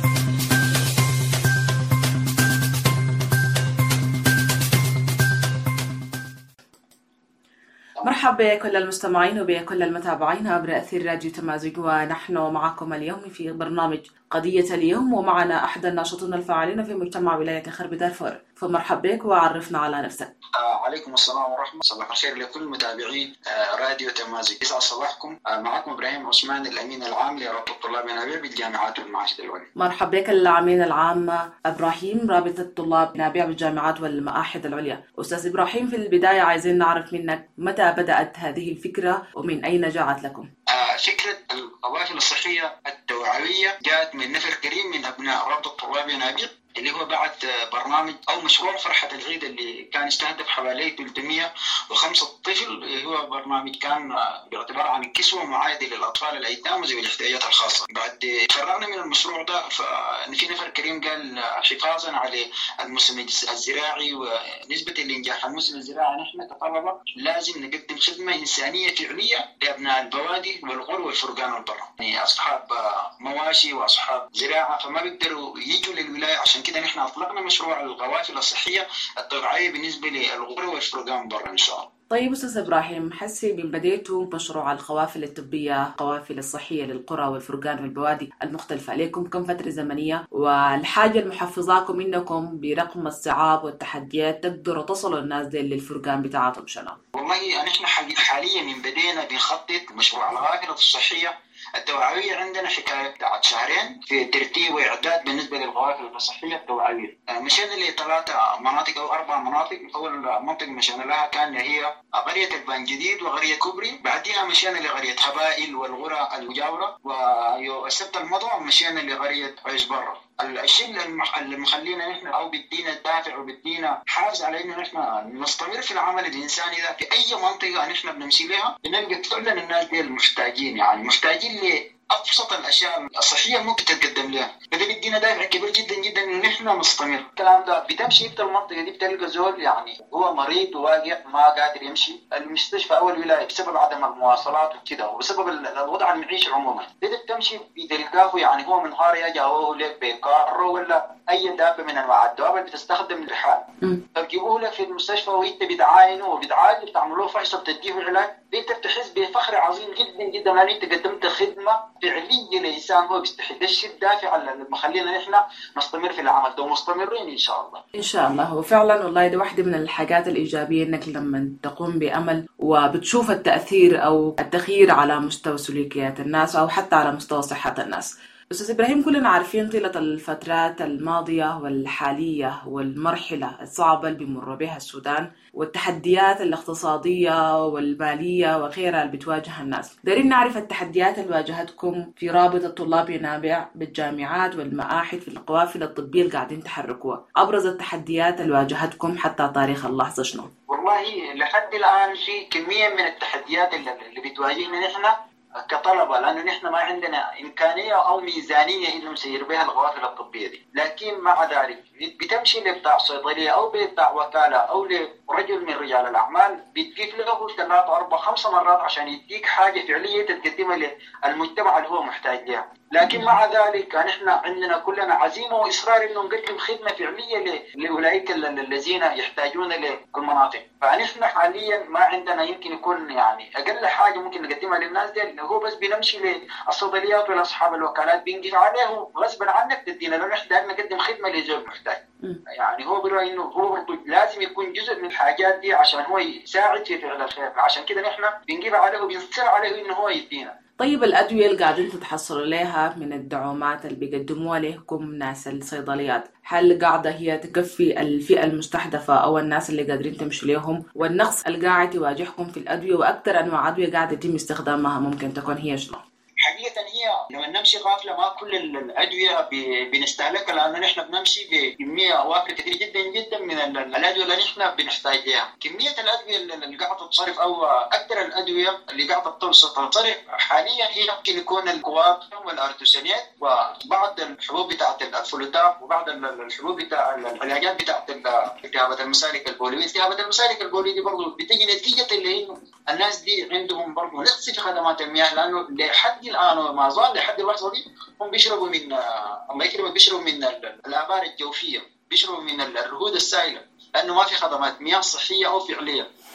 مرحبا بكل المستمعين وبكل المتابعين عبر أثير راديو تمازج، ونحن معكم اليوم في برنامج قضية اليوم، ومعنا أحد الناشطين الفاعلين في مجتمع ولاية غرب دارفور. فمرحبا بك وعرفنا على نفسك. آه عليكم السلام ورحمة الله. الخير لكل متابعين آه راديو تمازج. يسعد صباحكم. آه معكم إبراهيم عثمان، الأمين العام لرابطة طلاب نابع بالجامعات والمعاهد العليا. مرحبا بك الأمين العام إبراهيم، رابطة طلاب نابع بالجامعات والمعاهد العليا. أستاذ إبراهيم، في البداية عايزين نعرف منك متى بدأت هذه الفكرة ومن أين جاءت لكم؟ آه فكرة القوافل الصحية التوعوية جاءت من نفر كريم من أبناء رابطة طلاب نابع، اللي هو بعد برنامج أو مشروع فرحة العيد اللي كان يستهدف حوالي ثلاثمئة وخمسة طفل. هو برنامج كان باعتبار عن الكسوة ومعايدة للأطفال الأيتام وذوي الاحتياجات الخاصة. بعد فرغنا من المشروع ده، ففي نفر كريم قال حفاظا على الموسم الزراعي ونسبة الإنجاح الموسم الزراعي، نحن كطلبة لازم نقدم خدمة إنسانية فعلية لأبناء البوادي والغرو والفرقان والبر، يعني أصحاب مواشي وأصحاب زراعة فما بيقدروا يجوا للولاية. عشان كده نحن أطلقنا مشروع القوافل الصحية التوعوية بالنسبة للغرو والفرقان برا إن شاء الله. طيب أستاذ إبراهيم، حسي من بديتوا مشروع القوافل الطبية القوافل الصحية للقرى والفرقان والبوادي المختلفة، عليكم كم فترة زمنية والحاجة المحفظاكم إنكم برقم الصعاب والتحديات تقدروا تصلوا الناس دي للفرقان بتاعتهم شنو؟ والله نحن حاليا من بدينا بنخطط مشروع القوافل الصحية التوعوية. عندنا حكاية بتاعت شهرين في ترتيب وإعداد بالنسبة للقوافل الصحية التوعوية. مشينا لثلاثة مناطق أو أربع مناطق. أول منطقة مشينا لها كان هي قرية البان جديد وقرية كوبري، بعدها مشينا لقرية هبائل والغرى المجاورة، والسبت المضى مشينا لقرية عيش برا. الشيء اللي مخلينا نحن أو بدينا الدافع وبدينا حافز على إنه نحن نستمر في العمل الإنساني ده في أي منطقة نحن بنمشي لها، بنلقى فعلا الناس دي المحتاجين، يعني محتاجين لأبسط الأشياء الصحية ممكن تتقدم لها. فده بدينا دافع كبير جدا جدا إنه نحن نستمر. الكلام ده بتمشي في المنطقة دي بتلقى زول يعني هو مريض وواقع ما قادر يمشي المستشفى أو الولاية بسبب عدم المواصلات وكده وبسبب الوضع المعيشي عموما. ده بتمشي بتلقاه يعني هو من نهار يجي هو لك بكار ولا أي دابة من أنواع الدواب اللي بتستخدم للحال، فبجيبوه لك في المستشفى وأنت بتعاينه وبتعالج بتعملوه فحص بتديه علاج، أنت بتحس بفخر عظيم جدا جدا لأن أنت قدمت خدمة فعلية لإنسان هو بيستحق. ده الشيء الدافع اللي مخلينا نحن نستمر في العمل ده ومستمرين إن شاء الله. إن شاء الله. هو فعلا والله ده واحدة من الحاجات الإيجابية إنك لما تقوم بأمل وبتشوف التأثير أو التغيير على مستوى سلوكيات الناس أو حتى على مستوى صحة الناس. أستاذ إبراهيم، كلنا عارفين طيلة الفترات الماضية والحالية والمرحلة الصعبة اللي بيمر بها السودان والتحديات الاقتصادية والمالية وغيرها اللي بتواجه الناس. دارين نعرف التحديات اللي واجهتكم في رابطة طلاب نابع بالجامعات والمعاهد في القوافل الطبية اللي قاعدين تحركوها. أبرز التحديات اللي واجهتكم حتى تاريخ اللحظة شنو؟ والله لحد الآن في كمية من التحديات اللي, اللي بتواجهنا نحن كطلبة، لأنه نحن ما عندنا إمكانية أو ميزانية إنه نسير بها القوافل الطبية دي. لكن مع ذلك بتمشي لبتاع صيدلية أو بتاع وكالة أو لرجل من رجال الأعمال بتجيب له ثلاث أربع خمس مرات عشان يديك حاجة فعلية تقدمها للمجتمع اللي هو محتاج لها. لكن مع ذلك نحن عندنا كلنا عزيمة وإصرار إنه نقدم خدمة فعلية لأولئك الذين يحتاجون للمناطق. فنحن حاليا ما عندنا يمكن يكون يعني أقل حاجة ممكن نقدمها للناس دي هو بس بنمشي للصيدليات ولاصحاب الوكالات بنقف عليه غصبا عنك تدينا لو نحن نقدم خدمة لزول محتاج. يعني هو برأي إنه هو لازم يكون جزء من الحاجات دي عشان هو يساعد في فعل الخير، عشان كده نحن بنقف عليه وبنصر عليه إنه هو يدينا. طيب الأدوية اللي قاعدين تتحصلوا عليها من الدعومات اللي بيقدموها لكم ناس الصيدليات، هل قاعدة هي تكفي الفئة المستهدفة أو الناس اللي قادرين تمشوا لهم؟ والنقص اللي قاعد يواجهكم في الأدوية وأكثر أنواع أدوية قاعدة يتم استخدامها ممكن تكون هي شنو؟ حقيقة هي لما نمشي قافلة ما كل الأدوية بنستهلكها، لأنه نحن بنمشي بكمية وافرة كثير جدا جدا من الأدوية اللي نحن بنحتاج لها. كمية الأدوية اللي قاعدة تتصرف أو أكثر الأدوية اللي قاعدة تتصرف حاليا هي ممكن يكون الكواب والأرتوسينات وبعض الحبوب بتاعت الفلوتاب وبعض الحبوب بتاع العلاجات بتاعت التهابات المسالك البولية. التهابات المسالك البولية دي برضه بتجي نتيجة اللي إنه الناس دي عندهم برضه نقص في خدمات المياه، لأنه لحد الآن وما زال لحد اللحظة دي هم بيشربوا من الله يكرمك بيشربوا من الآبار الجوفية، بيشربوا من الرهود السائلة، لأنه ما في خدمات مياه صحية أو فعلية.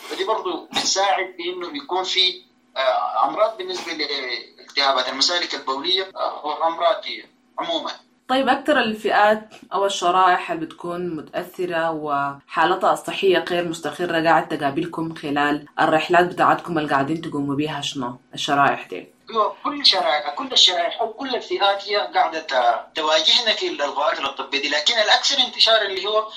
ودي برضو بتساعد في انه يكون في امراض بالنسبه لالتهابات المسالك البوليه والامراض دي عموما. طيب أكثر الفئات أو الشرائح اللي بتكون متأثرة وحالتها الصحية غير مستقرة قاعد تقابلكم خلال الرحلات بتاعتكم اللي قاعدين تقوموا بيها شنو الشرائح دي؟ كل الشرائح كل الشرائح أو كل الفئات هي قاعدة تواجهنا في القوافل الطبية دي، لكن الأكثر انتشارا اللي هو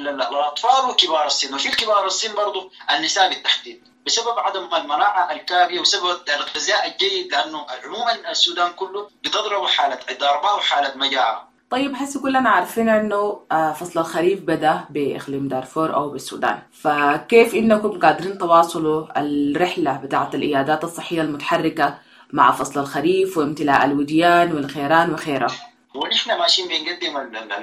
الأطفال وكبار السن، وفي الكبار السن برضو النساء بالتحديد بسبب عدم المناعة الكافية وسبب الغذاء الجيد، لأنه عموما السودان كله بتضرب حالة ضربة وحالة مجاعة. طيب حسي كلنا عارفين انه فصل الخريف بدأ بإقليم دارفور أو بالسودان، فكيف إنكم قادرين تواصلوا الرحلة بتاعة الإيادات الصحية المتحركة مع فصل الخريف وامتلاء الوديان والخيران وخيرها؟ ونحن ماشيين بنقدم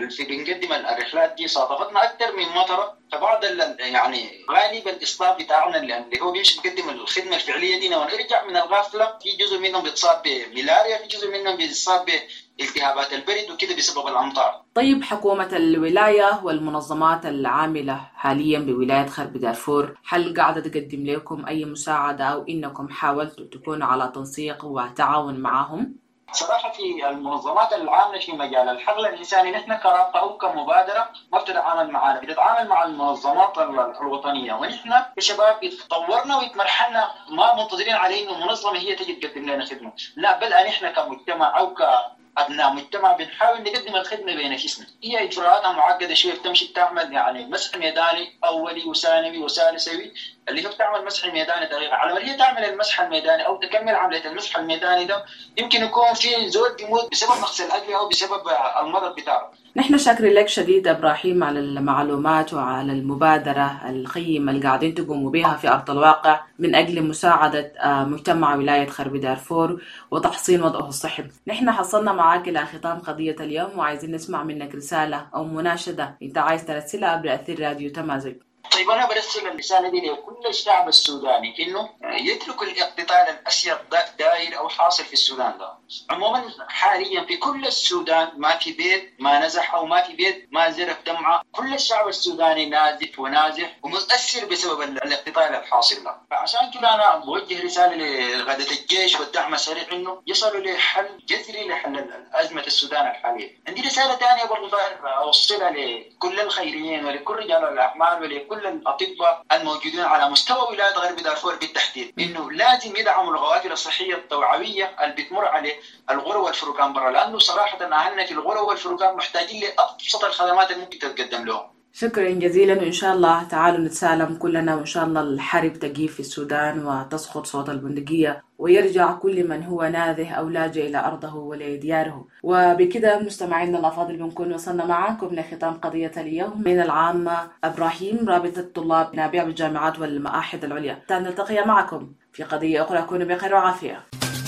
بنقدم الرحلات دي صادفتنا اكثر من مطره، فبعض يعني غالبا الاصابه بتاعنا اللي هو بيمشي بيقدم الخدمه الفعليه دي ونرجع من الغفله، في جزء منهم بيتصاب بملاريا، في جزء منهم بيتصاب بالتهابات البرد وكده بسبب الامطار. طيب حكومه الولايه والمنظمات العامله حاليا بولايه غرب دارفور هل قاعده تقدم لكم اي مساعده او انكم حاولتوا تكونوا على تنسيق وتعاون معهم؟ صراحة في المنظمات العاملة في مجال الحقل الإنساني نحن كرابطة أو كمبادرة ما بتتعامل معنا، بتتعامل مع المنظمات الوطنية، ونحن كشباب يتطورنا ويتمرحلنا، ما منتظرين عليه إنه منظمة هي تجي تقدم لنا خدمة، لا بل نحن كمجتمع أو كأبناء مجتمع بنحاول نقدم الخدمة بنفسنا. هي إجراءاتها معقدة شوية، بتمشي تعمل يعني مسح ميداني أولي وثانوي وثالثوي، اللي هي بتعمل مسح ميداني دقيقة، على ما هي تعمل المسح الميداني أو تكمل عملية المسح الميداني ده يمكن يكون في زول بيموت بسبب نقص الأكل أو بسبب المرض بتاعه. نحن شاكرين لك شديد إبراهيم على المعلومات وعلى المبادرة القيمة اللي قاعدين تقوموا بها في أرض الواقع من أجل مساعدة مجتمع ولاية غرب دارفور وتحسين وضعه الصحي. نحن حصلنا معاك إلى ختام قضية اليوم وعايزين نسمع منك رسالة أو مناشدة أنت عايز ترسلها عبر أثير راديو تمازج. طيب أنا برسل الرسالة دي لكل الشعب السوداني إنه يترك الاقتتال الأسير داير أو حاصل في السودان ده. عموما حاليا في كل السودان ما في بيت ما نزح أو ما في بيت ما زرف دمعة، كل الشعب السوداني نازف ونازح ومتأثر بسبب الاقتتال الحاصل ده. فعشان كده أنا بوجه رسالة لقادة الجيش والدعم السريع إنه يصلوا لحل جذري لحل أزمة السودان الحالية. عندي رسالة ثانية برضو أوصلها لكل الخيريين ولكل رجال الأعمال ولكل الأطباء الموجودين على مستوى ولاية غرب دارفور بالتحديد، إنه لازم يدعموا القوافل الصحية التوعوية اللي بتمر عليه الغرو والفرقان برا، لأنه صراحة أهلنا في الغرو والفرقان محتاجين لأبسط الخدمات اللي ممكن تتقدم لهم. شكرا جزيلا، وإن شاء الله تعالوا نتسالم كلنا، وإن شاء الله الحرب تجيب في السودان وتسقط صوت البندقية ويرجع كل من هو ناذح أو لاجئ إلى أرضه ولدياره. وبكده مستمعينا الأفاضل بنكون وصلنا معاكم لختام قضية اليوم من العامة إبراهيم رابطة الطلاب نابعة بالجامعات والمعاهد العليا. نلتقي معكم في قضية أخرى، كونوا بخير وعافية.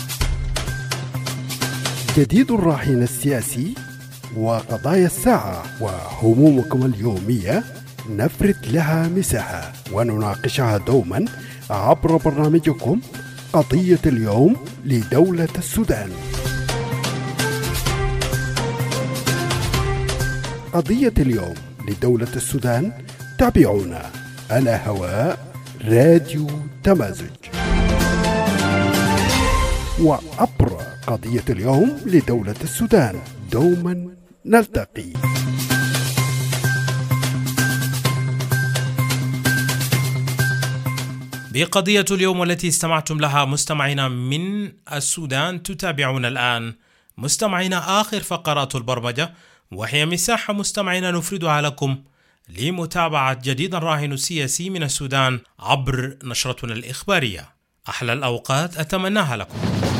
جديد الراهن السياسي وقضايا الساعة وهمومكم اليومية نفرد لها مساحة ونناقشها دوما عبر برنامجكم قضية اليوم لدولة السودان. قضية اليوم لدولة السودان تابعونا على هواء راديو تمازج، وعبر قضية اليوم لدولة السودان دوما نلتقي. بقضية اليوم والتي استمعتم لها مستمعينا من السودان تتابعون الآن مستمعينا آخر فقرات البرمجة، وهي مساحة مستمعينا نفردها لكم لمتابعة جديد الراهن السياسي من السودان عبر نشرتنا الإخبارية. أحلى الأوقات أتمناها لكم.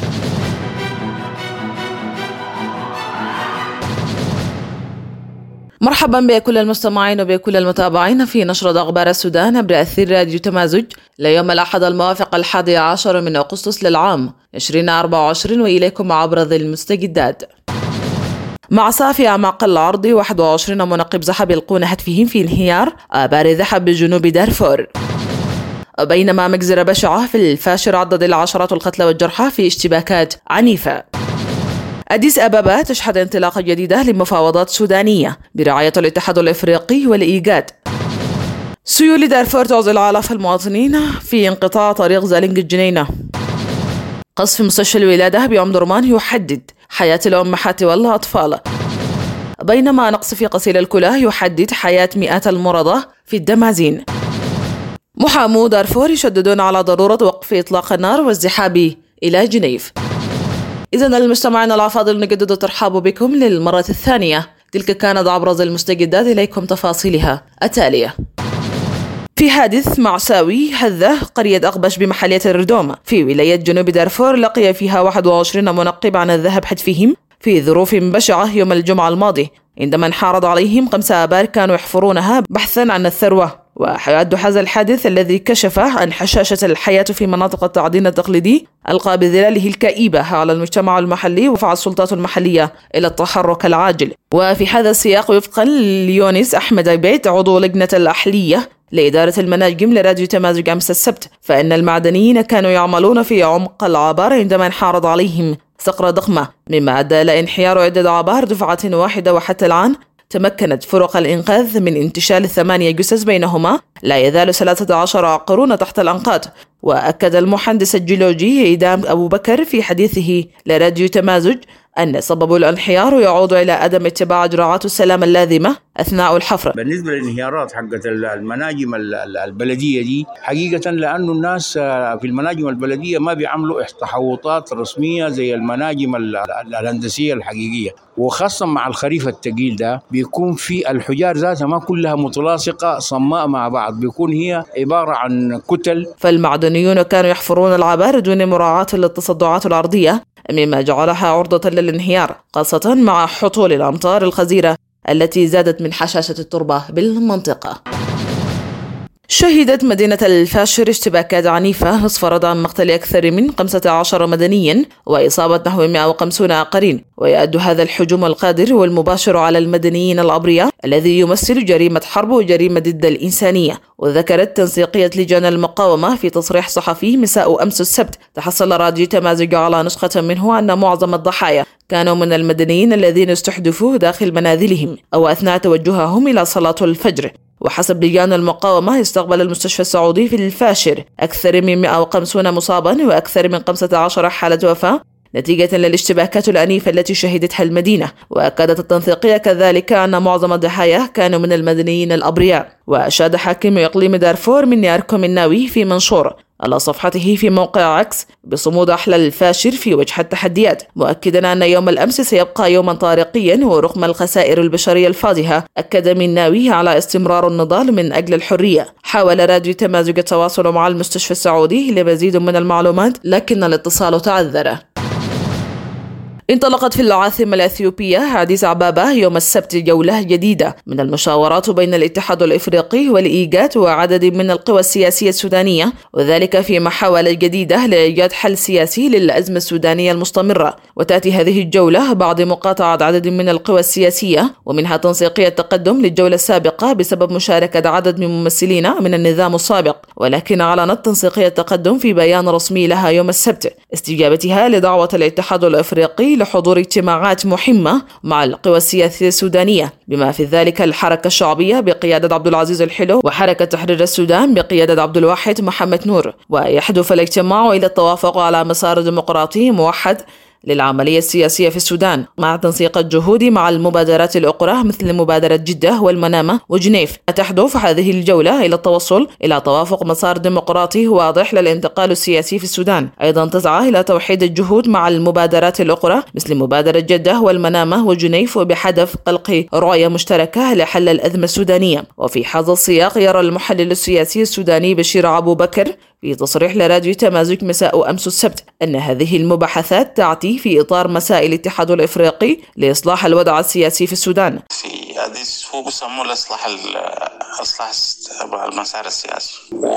مرحبا بكل المستمعين وبكل المتابعين في نشرة أخبار السودان عبر أثير راديو تمازج ليوم الأحد الموافق الحادي عشر من أغسطس للعام ألفين وأربعة وعشرين، وإليكم عبر ذي المستجدات. مع صافي أعماق العرض واحد وعشرين منقب زحف يلقون هتفهم في انهيار آبار ذهب بجنوب دارفور، بينما مجزرة بشعة في الفاشر عدد العشرات القتلى والجرحى في اشتباكات عنيفة. أديس أبابا تشهد انطلاقة جديدة لمفاوضات سودانية برعاية الاتحاد الإفريقي والإيجاد. سيول دارفور تعزل آلاف المواطنين في انقطاع طريق زالينج الجنينة. قصف مستشفى الولادة بأم درمان يحدد حياة الأمهات والأطفال، بينما نقص في غسيل الكلى يحدد حياة مئات المرضى في الدمازين. محامو دارفور يشددون على ضرورة وقف إطلاق النار والزحاب إلى جنيف. إذن المستمعين الأفاضل، نجدد الترحاب بكم للمرة الثانية. تلك كانت أبرز المستجدات، إليكم تفاصيلها التالية. في حادث مأساوي هذا قرية أغبش بمحلية الردوم في ولاية جنوب دارفور، لقي فيها واحد وعشرين منقب عن الذهب حتفهم في ظروف بشعة يوم الجمعة الماضي، عندما انحرض عليهم خمسة آبار كانوا يحفرونها بحثا عن الثروة. ويعد هذا الحادث الذي كشف عن حشاشة الحياة في مناطق التعدين التقليدي ألقى بظلاله الكئيبة على المجتمع المحلي، ودفع السلطات المحلية إلى التحرك العاجل. وفي هذا السياق، وفقا ليونس أحمد بيت عضو لجنة الأحلية لإدارة المناجم لراديو تمازج أمس السبت، فإن المعدنيين كانوا يعملون في عمق الآبار عندما انحرض عليهم صقرة ضخمة، مما أدى إلى انحيار عدة آبار دفعة واحدة. وحتى الآن تمكنت فرق الإنقاذ من انتشال الثمانية جثث، بينهما لا يزال ثلاثة عشر عقرون تحت الأنقاض. وأكد المهندس الجيولوجي إيدام أبو بكر في حديثه لراديو تمازج أن سبب الانحيار يعود إلى عدم اتباع إجراءات السلامة اللازمة أثناء الحفر. بالنسبة للانهيارات حقت المناجم البلدية دي، حقيقة لأنه الناس في المناجم البلدية ما بيعملوا تحوطات رسمية زي المناجم الهندسية الحقيقية، وخاصة مع الخريف الثقيل ده بيكون في الحجار ذاتها ما كلها متلاصقة صماء مع بعض، بيكون هي عبارة عن كتل. فالمعدنيون كانوا يحفرون العبار دون مراعاة للتصدعات الأرضية، مما جعلها عرضة للانهيار، خاصة مع حصول الأمطار الغزيرة التي زادت من حشاشة التربة بالمنطقة. شهدت مدينة الفاشر اشتباكات عنيفة اسفرت عن مقتل أكثر من خمسة عشر مدنيا وإصابة نحو مئة وخمسين آخرين، ويؤد هذا الحجوم القادر والمباشر على المدنيين الأبرياء الذي يمثل جريمة حرب وجريمة ضد الإنسانية. وذكرت تنسيقية لجان المقاومة في تصريح صحفي مساء أمس السبت تحصل راديو تمازج على نسخة منه أن معظم الضحايا كانوا من المدنيين الذين استحدثوا داخل منازلهم أو أثناء توجههم إلى صلاة الفجر. وحسب لجان المقاومة، استقبل المستشفى السعودي في الفاشر أكثر من مئة وخمسين مصابا وأكثر من خمسة عشر حالة وفاة نتيجة للاشتباكات العنيفة التي شهدتها المدينة. وأكدت التنسيقية كذلك أن معظم الضحايا كانوا من المدنيين الأبرياء. وأشاد حاكم إقليم دارفور مني أركم الناوي في منشور على صفحته في موقع عكس بصمود أحلى الفاشر في وجه التحديات، مؤكدا أن يوم الأمس سيبقى يوما طارقيا ورغم الخسائر البشرية الفاضحة. أكد مناوي على استمرار النضال من أجل الحرية. حاول راديو تمازج التواصل مع المستشفى السعودي لمزيد من المعلومات، لكن الاتصال تعذر. انطلقت في العاصمة الأثيوبية أديس أبابا يوم السبت جولة جديدة من المشاورات بين الاتحاد الإفريقي والإيجاد وعدد من القوى السياسية السودانية، وذلك في محاولة جديدة لإيجاد حل سياسي للأزمة السودانية المستمرة. وتأتي هذه الجولة بعد مقاطعة عدد من القوى السياسية، ومنها تنسيقية تقدم للجولة السابقة بسبب مشاركة عدد من ممثلين من النظام السابق، ولكن أعلنت تنسيقية تقدم في بيان رسمي لها يوم السبت استجابتها لدعوة الاتحاد الإفريقي لحضور اجتماعات مهمة مع القوى السياسية السودانية، بما في ذلك الحركة الشعبية بقيادة عبد العزيز الحلو وحركة تحرير السودان بقيادة عبد الواحد محمد نور. ويحدث الاجتماع إلى التوافق على مسار ديمقراطي موحد للعملية السياسية في السودان، مع تنسيق الجهود مع المبادرات الأخرى مثل مبادرة جدة والمنامة وجنيف. تحدث هذه الجولة إلى التوصل إلى توافق مسار ديمقراطي واضح للانتقال السياسي في السودان. أيضا تسعى إلى توحيد الجهود مع المبادرات الأخرى مثل مبادرة جدة والمنامة وجنيف، وبهدف خلق رؤية مشتركة لحل الأزمة السودانية. وفي هذا السياق، يرى المحلل السياسي السوداني بشير أبو بكر في تصريح لراديو تمازج مساء أمس السبت أن هذه المباحثات تأتي في إطار مساء الاتحاد الإفريقي لإصلاح الوضع السياسي في السودان. في أديس هو بيسموه الإصلاح الإصلاح المسار السياسي،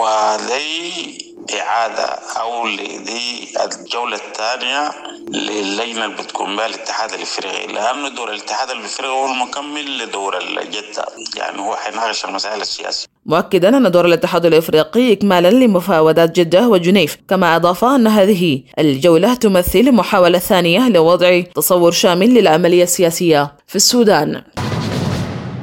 ولي إعادة أو لدي الجولة الثانية للجنة اللي بتكون بها الاتحاد الإفريقي، لأنه دور الاتحاد الإفريقي هو المكمل لدور الجدة، يعني هو حيناقش المسائل السياسية. مؤكدا أن دور الاتحاد الإفريقي إكمالا لمفاوضات جدة وجنيف. كما أضاف أن هذه الجولة تمثل محاولة ثانية لوضع تصور شامل للعملية السياسية في السودان.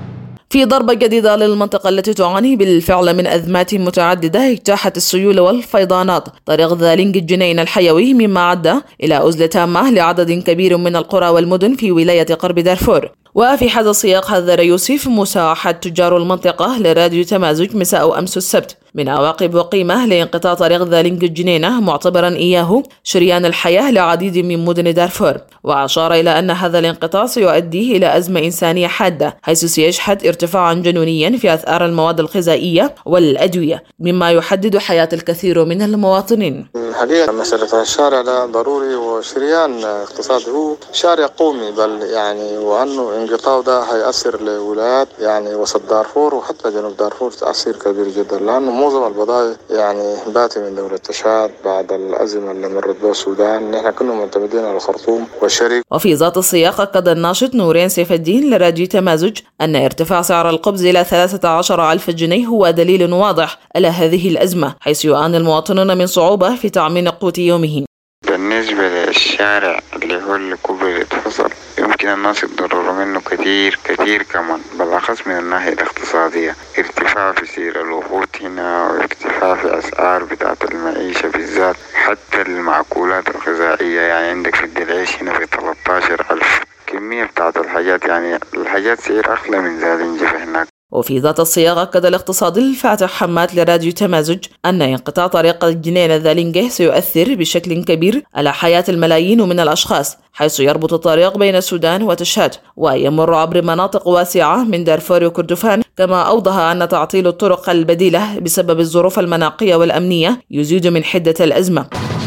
في ضربة جديدة للمنطقة التي تعاني بالفعل من أزمات متعددة اجتاحت السيول والفيضانات طريق ذالينج الجنين الحيوي، مما أدى إلى أزلة تامة لعدد كبير من القرى والمدن في ولاية غرب دارفور. وفي هذا السياق حذر يوسف موسى أحد تجار المنطقة لراديو تمازج مساء أمس السبت من عواقب وقيمة لانقطاع طريق ذالينج الجنينة، معتبرا إياه شريان الحياة لعديد من مدن دارفور، وأشار إلى أن هذا الانقطاع سيؤدي إلى أزمة إنسانية حادة، حيث سيشهد ارتفاعا جنونيا في أسعار المواد الغذائية والأدوية، مما يحدد حياة الكثير من المواطنين. حقيقة مسألة الشارع ده ضروري، وشريان اقتصادي هو شارع قومي، بل يعني وأنه انقطاع ده هيأثر لولايات يعني وسط دارفور وحتى جنوب دارفور تأثير كبير جدا، لأنه معظم البضائع يعني باتي من دولة تشاد بعد الأزمة اللي مرت بها السودان. نحن كنا معتمدين على الخرطوم والشريك. وفي ذات السياق أكد الناشط نورين سيف الدين لراديو تمازج أن ارتفاع سعر الخبز إلى ثلاثة عشر ألف جنيه هو دليل واضح على هذه الأزمة، حيث يعاني المواطنون من صعوبة في تأمين قوت يومهم. بالنسبة للشارع اللي هو اللي كبر اتفصل، يمكن الناس يتضرروا منه كتير كتير كمان، بالأخص من الناحية الاقتصادية، ارتفاع في سعر الوقود هنا وارتفاع في أسعار بتاعة المعيشة بالذات، حتى المعقولات الغذائية. يعني عندك في الدلعيش هنا في ثلاثة عشر ألف، كمية بتاعة الحاجات يعني الحاجات سعر أغلى من ذالينج هناك. وفي ذات السياق أكد الاقتصادي الفاتح حماد لراديو تمازج أن انقطاع طريق الجنين ذالينج سيؤثر بشكل كبير على حياة الملايين من الأشخاص، حيث يربط الطريق بين السودان وتشاد ويمر عبر مناطق واسعة من دارفور وكردفان. كما أوضح أن تعطيل الطرق البديلة بسبب الظروف المناخية والأمنية يزيد من حدة الأزمة.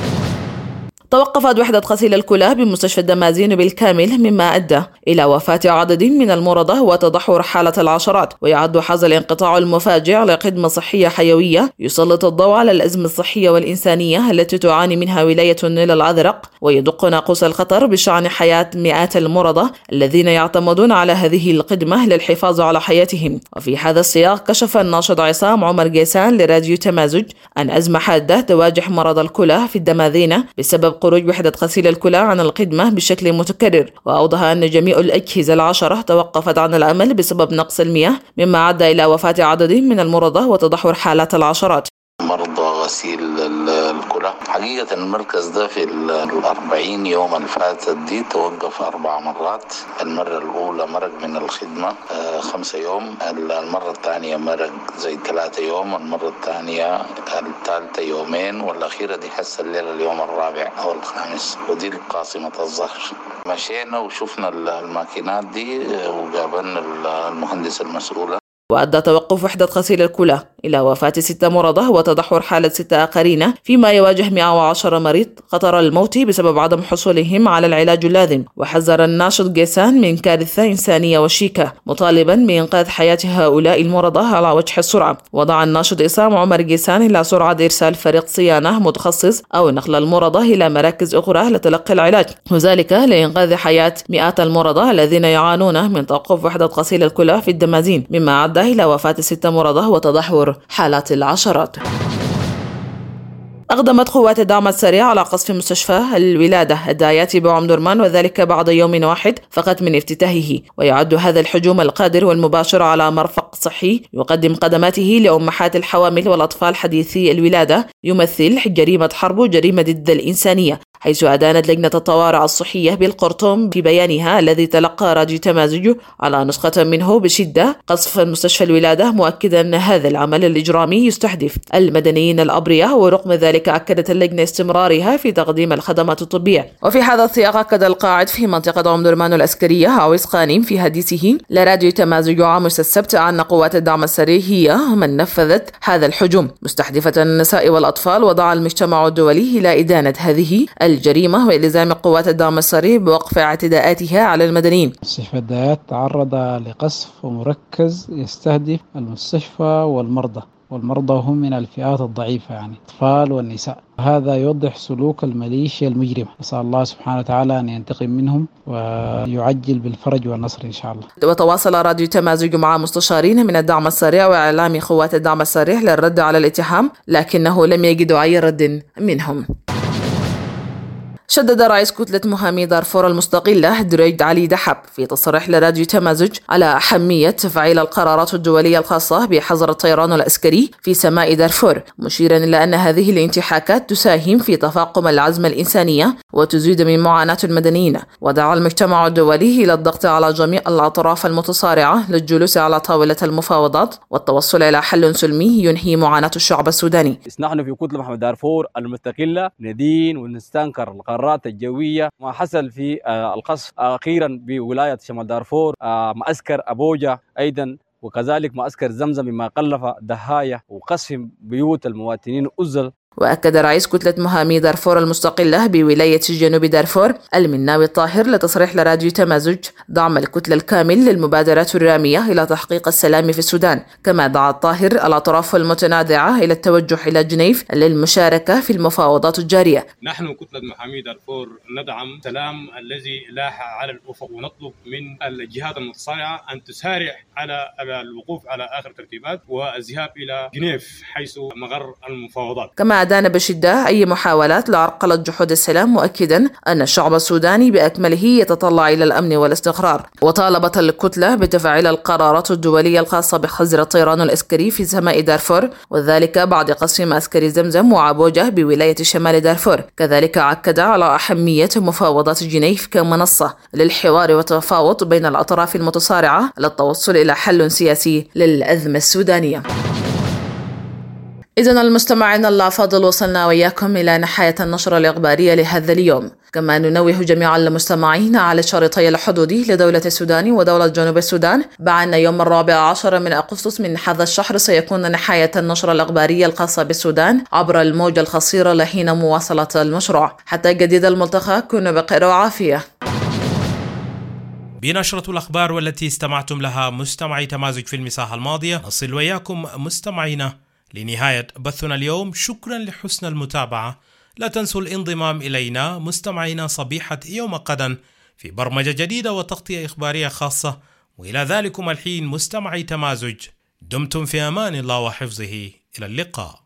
توقفت وحدة غسيل الكلى بمستشفى الدمازين بالكامل، مما أدى إلى وفاة عدد من المرضى وتدهور حالة العشرات. ويعد هذا الانقطاع المفاجئ لخدمة صحية حيوية يسلط الضوء على الأزمة الصحية والإنسانية التي تعاني منها ولاية النيل الأزرق، ويدق ناقوس الخطر بشأن حياة مئات المرضى الذين يعتمدون على هذه الخدمة للحفاظ على حياتهم. وفي هذا السياق كشف الناشط عصام عمر جيسان لراديو تمازج أن أزمة حادة تواجه مرضى الكلى في الدماذين بسبب خروج وحدة غسيل الكلى عن الخدمة بشكل متكرر. وأوضح أن جميع الأجهزة العشرة توقفت عن العمل بسبب نقص المياه، مما أدى إلى وفاة عدد من المرضى وتدهور حالات العشرات. مرضى غسيل الكلى حقيقة المركز ده في الأربعين يوم الفاتت دي توقف أربع مرات. المرة الأولى مرق من الخدمة خمسة يوم، المرة الثانية مرق زي ثلاثة يوم، المرة الثانية الثالثة يومين، والأخيرة دي حس الليلة اليوم الرابع أو الخامس، ودي قاصمة الظهر. مشينا وشفنا الماكينات دي وقابلنا المهندس المسؤولة. وأدى توقف وحدة غسيل الكلى إلى وفاة ستة مرضى وتدهور حالة ستة آخرين، فيما يواجه مئة وعشرة مريض خطر الموت بسبب عدم حصولهم على العلاج اللازم. وحذر الناشط جيسان من كارثة إنسانية وشيكة، مطالبا بإنقاذ حياة هؤلاء المرضى على وجه السرعة. وضع الناشط عصام عمر جيسان إلى سرعة إرسال فريق صيانة متخصص أو نقل المرضى إلى مراكز أخرى لتلقي العلاج، وذلك لإنقاذ حياة مئات المرضى الذين يعانون من توقف وحدة غسيل الكلى في الدمازين، مما أدى إلى وفاة ستة مرضى وتدهور حالات العشرات. أقدمت قوات الدعم السريع على قصف مستشفى الولادة الداياتي بعم درمان، وذلك بعد يوم واحد فقط من افتتاحه. ويعد هذا الهجوم القادر والمباشر على مرفق صحي يقدم خدماته لأمهات الحوامل والأطفال حديثي الولادة يمثل جريمة حرب وجريمة ضد الإنسانية، حيث أدانت لجنة الطوارئ الصحية بالقرطوم في بيانها الذي تلقى راديو تمازج على نسخة منه بشدة قصف مستشفى الولادة، مؤكدا أن هذا العمل الإجرامي يستهدف المدنيين الأبرياء. ورغم ذلك أكدت اللجنة استمرارها في تقديم الخدمات الطبية. وفي هذا السياق أكد القاعد في منطقة عم درمان العسكرية عويس قانم في حديثه لراديو تمازج أمس السبت أن قوات الدعم السريع هي من نفذت هذا الهجوم، مستهدفة النساء والأطفال. ودعا المجتمع الدولي إلى إدانة هذه الجريمة وإلزام قوات الدعم السريع بوقف اعتداءاتها على المدنيين. مستشفى الدايات تعرض لقصف مركز يستهدف المستشفى والمرضى، والمرضى هم من الفئات الضعيفة يعني الأطفال والنساء. هذا يوضح سلوك الميليشيا المجرمة، نسأل الله سبحانه وتعالى أن ينتقم منهم ويعجل بالفرج والنصر إن شاء الله. وتواصل راديو تمازج مع مستشارين من الدعم السريع وإعلام قوات الدعم السريع للرد على الاتهام، لكنه لم يجد أي رد منهم. شدد رئيس كتلة محامي دارفور المستقلة دريد علي دحب في تصريح لراديو تمازج على أهمية تفعيل القرارات الدولية الخاصة بحظر الطيران العسكري في سماء دارفور، مشيرا إلى أن هذه الانتحاكات تساهم في تفاقم العزمة الإنسانية وتزيد من معاناة المدنيين. ودعا المجتمع الدولي إلى الضغط على جميع الأطراف المتصارعة للجلوس على طاولة المفاوضات والتوصل إلى حل سلمي ينهي معاناة الشعب السوداني. نحن في كتلة محمد دارفور المستقلة ندين ونستنكر القرارات الجوية ما حصل في القصف أخيرا بولاية شمال دارفور، معسكر أبوجا أيضا، وكذلك معسكر زمزم مما قلف ضحايا وقصف بيوت المواطنين أزل. وأكد رئيس كتلة محامي دارفور المستقلة بولاية جنوب دارفور المناوي الطاهر لتصريح لراديو تمازج دعم الكتلة الكامل للمبادرات الرامية إلى تحقيق السلام في السودان. كما دعا الطاهر الأطراف المتنازعة إلى التوجه إلى جنيف للمشاركة في المفاوضات الجارية. نحن كتلة محامي دارفور ندعم السلام الذي لاح على الأفق، ونطلب من الجهات المتصارعة أن تسارع على الوقوف على آخر ترتيبات والذهاب إلى جنيف حيث مغر المفاوضات. كما أدان بشدة أي محاولات لعرقلة جحود السلام، مؤكدا أن الشعب السوداني بأكمله يتطلع إلى الأمن والاستقرار. وطالبت الكتلة بتفعيل القرارات الدولية الخاصة بحظر الطيران العسكري في سماء دارفور، وذلك بعد قصف معسكر زمزم وعبوجة بولاية شمال دارفور. كذلك أكد على أهمية مفاوضات جنيف كمنصة للحوار والتفاوض بين الأطراف المتصارعة للتوصل إلى حل سياسي للأزمة السودانية. إذن المستمعين الأفاضل، وصلنا وإياكم إلى نهاية النشرة الإخبارية لهذا اليوم. كما ننوه جميع المستمعين على شريطي الحدود لدولة السودان ودولة جنوب السودان بأن يوم الرابع عشر من أغسطس من هذا الشهر سيكون نهاية النشرة الإخبارية الخاصة بالسودان عبر الموجة القصيرة لحين مواصلة المشروع. حتى جديد الملتقى، كونوا بخير وعافية. بنشرة الأخبار والتي استمعتم لها مستمعي تمازج في المساحة الماضية، نصل وإياكم مستمعينا لنهاية بثنا اليوم. شكرا لحسن المتابعة. لا تنسوا الانضمام إلينا مستمعينا صبيحة يوم غدا في برمجة جديدة وتغطية إخبارية خاصة. وإلى ذلكم الحين مستمعي تمازج، دمتم في أمان الله وحفظه. إلى اللقاء.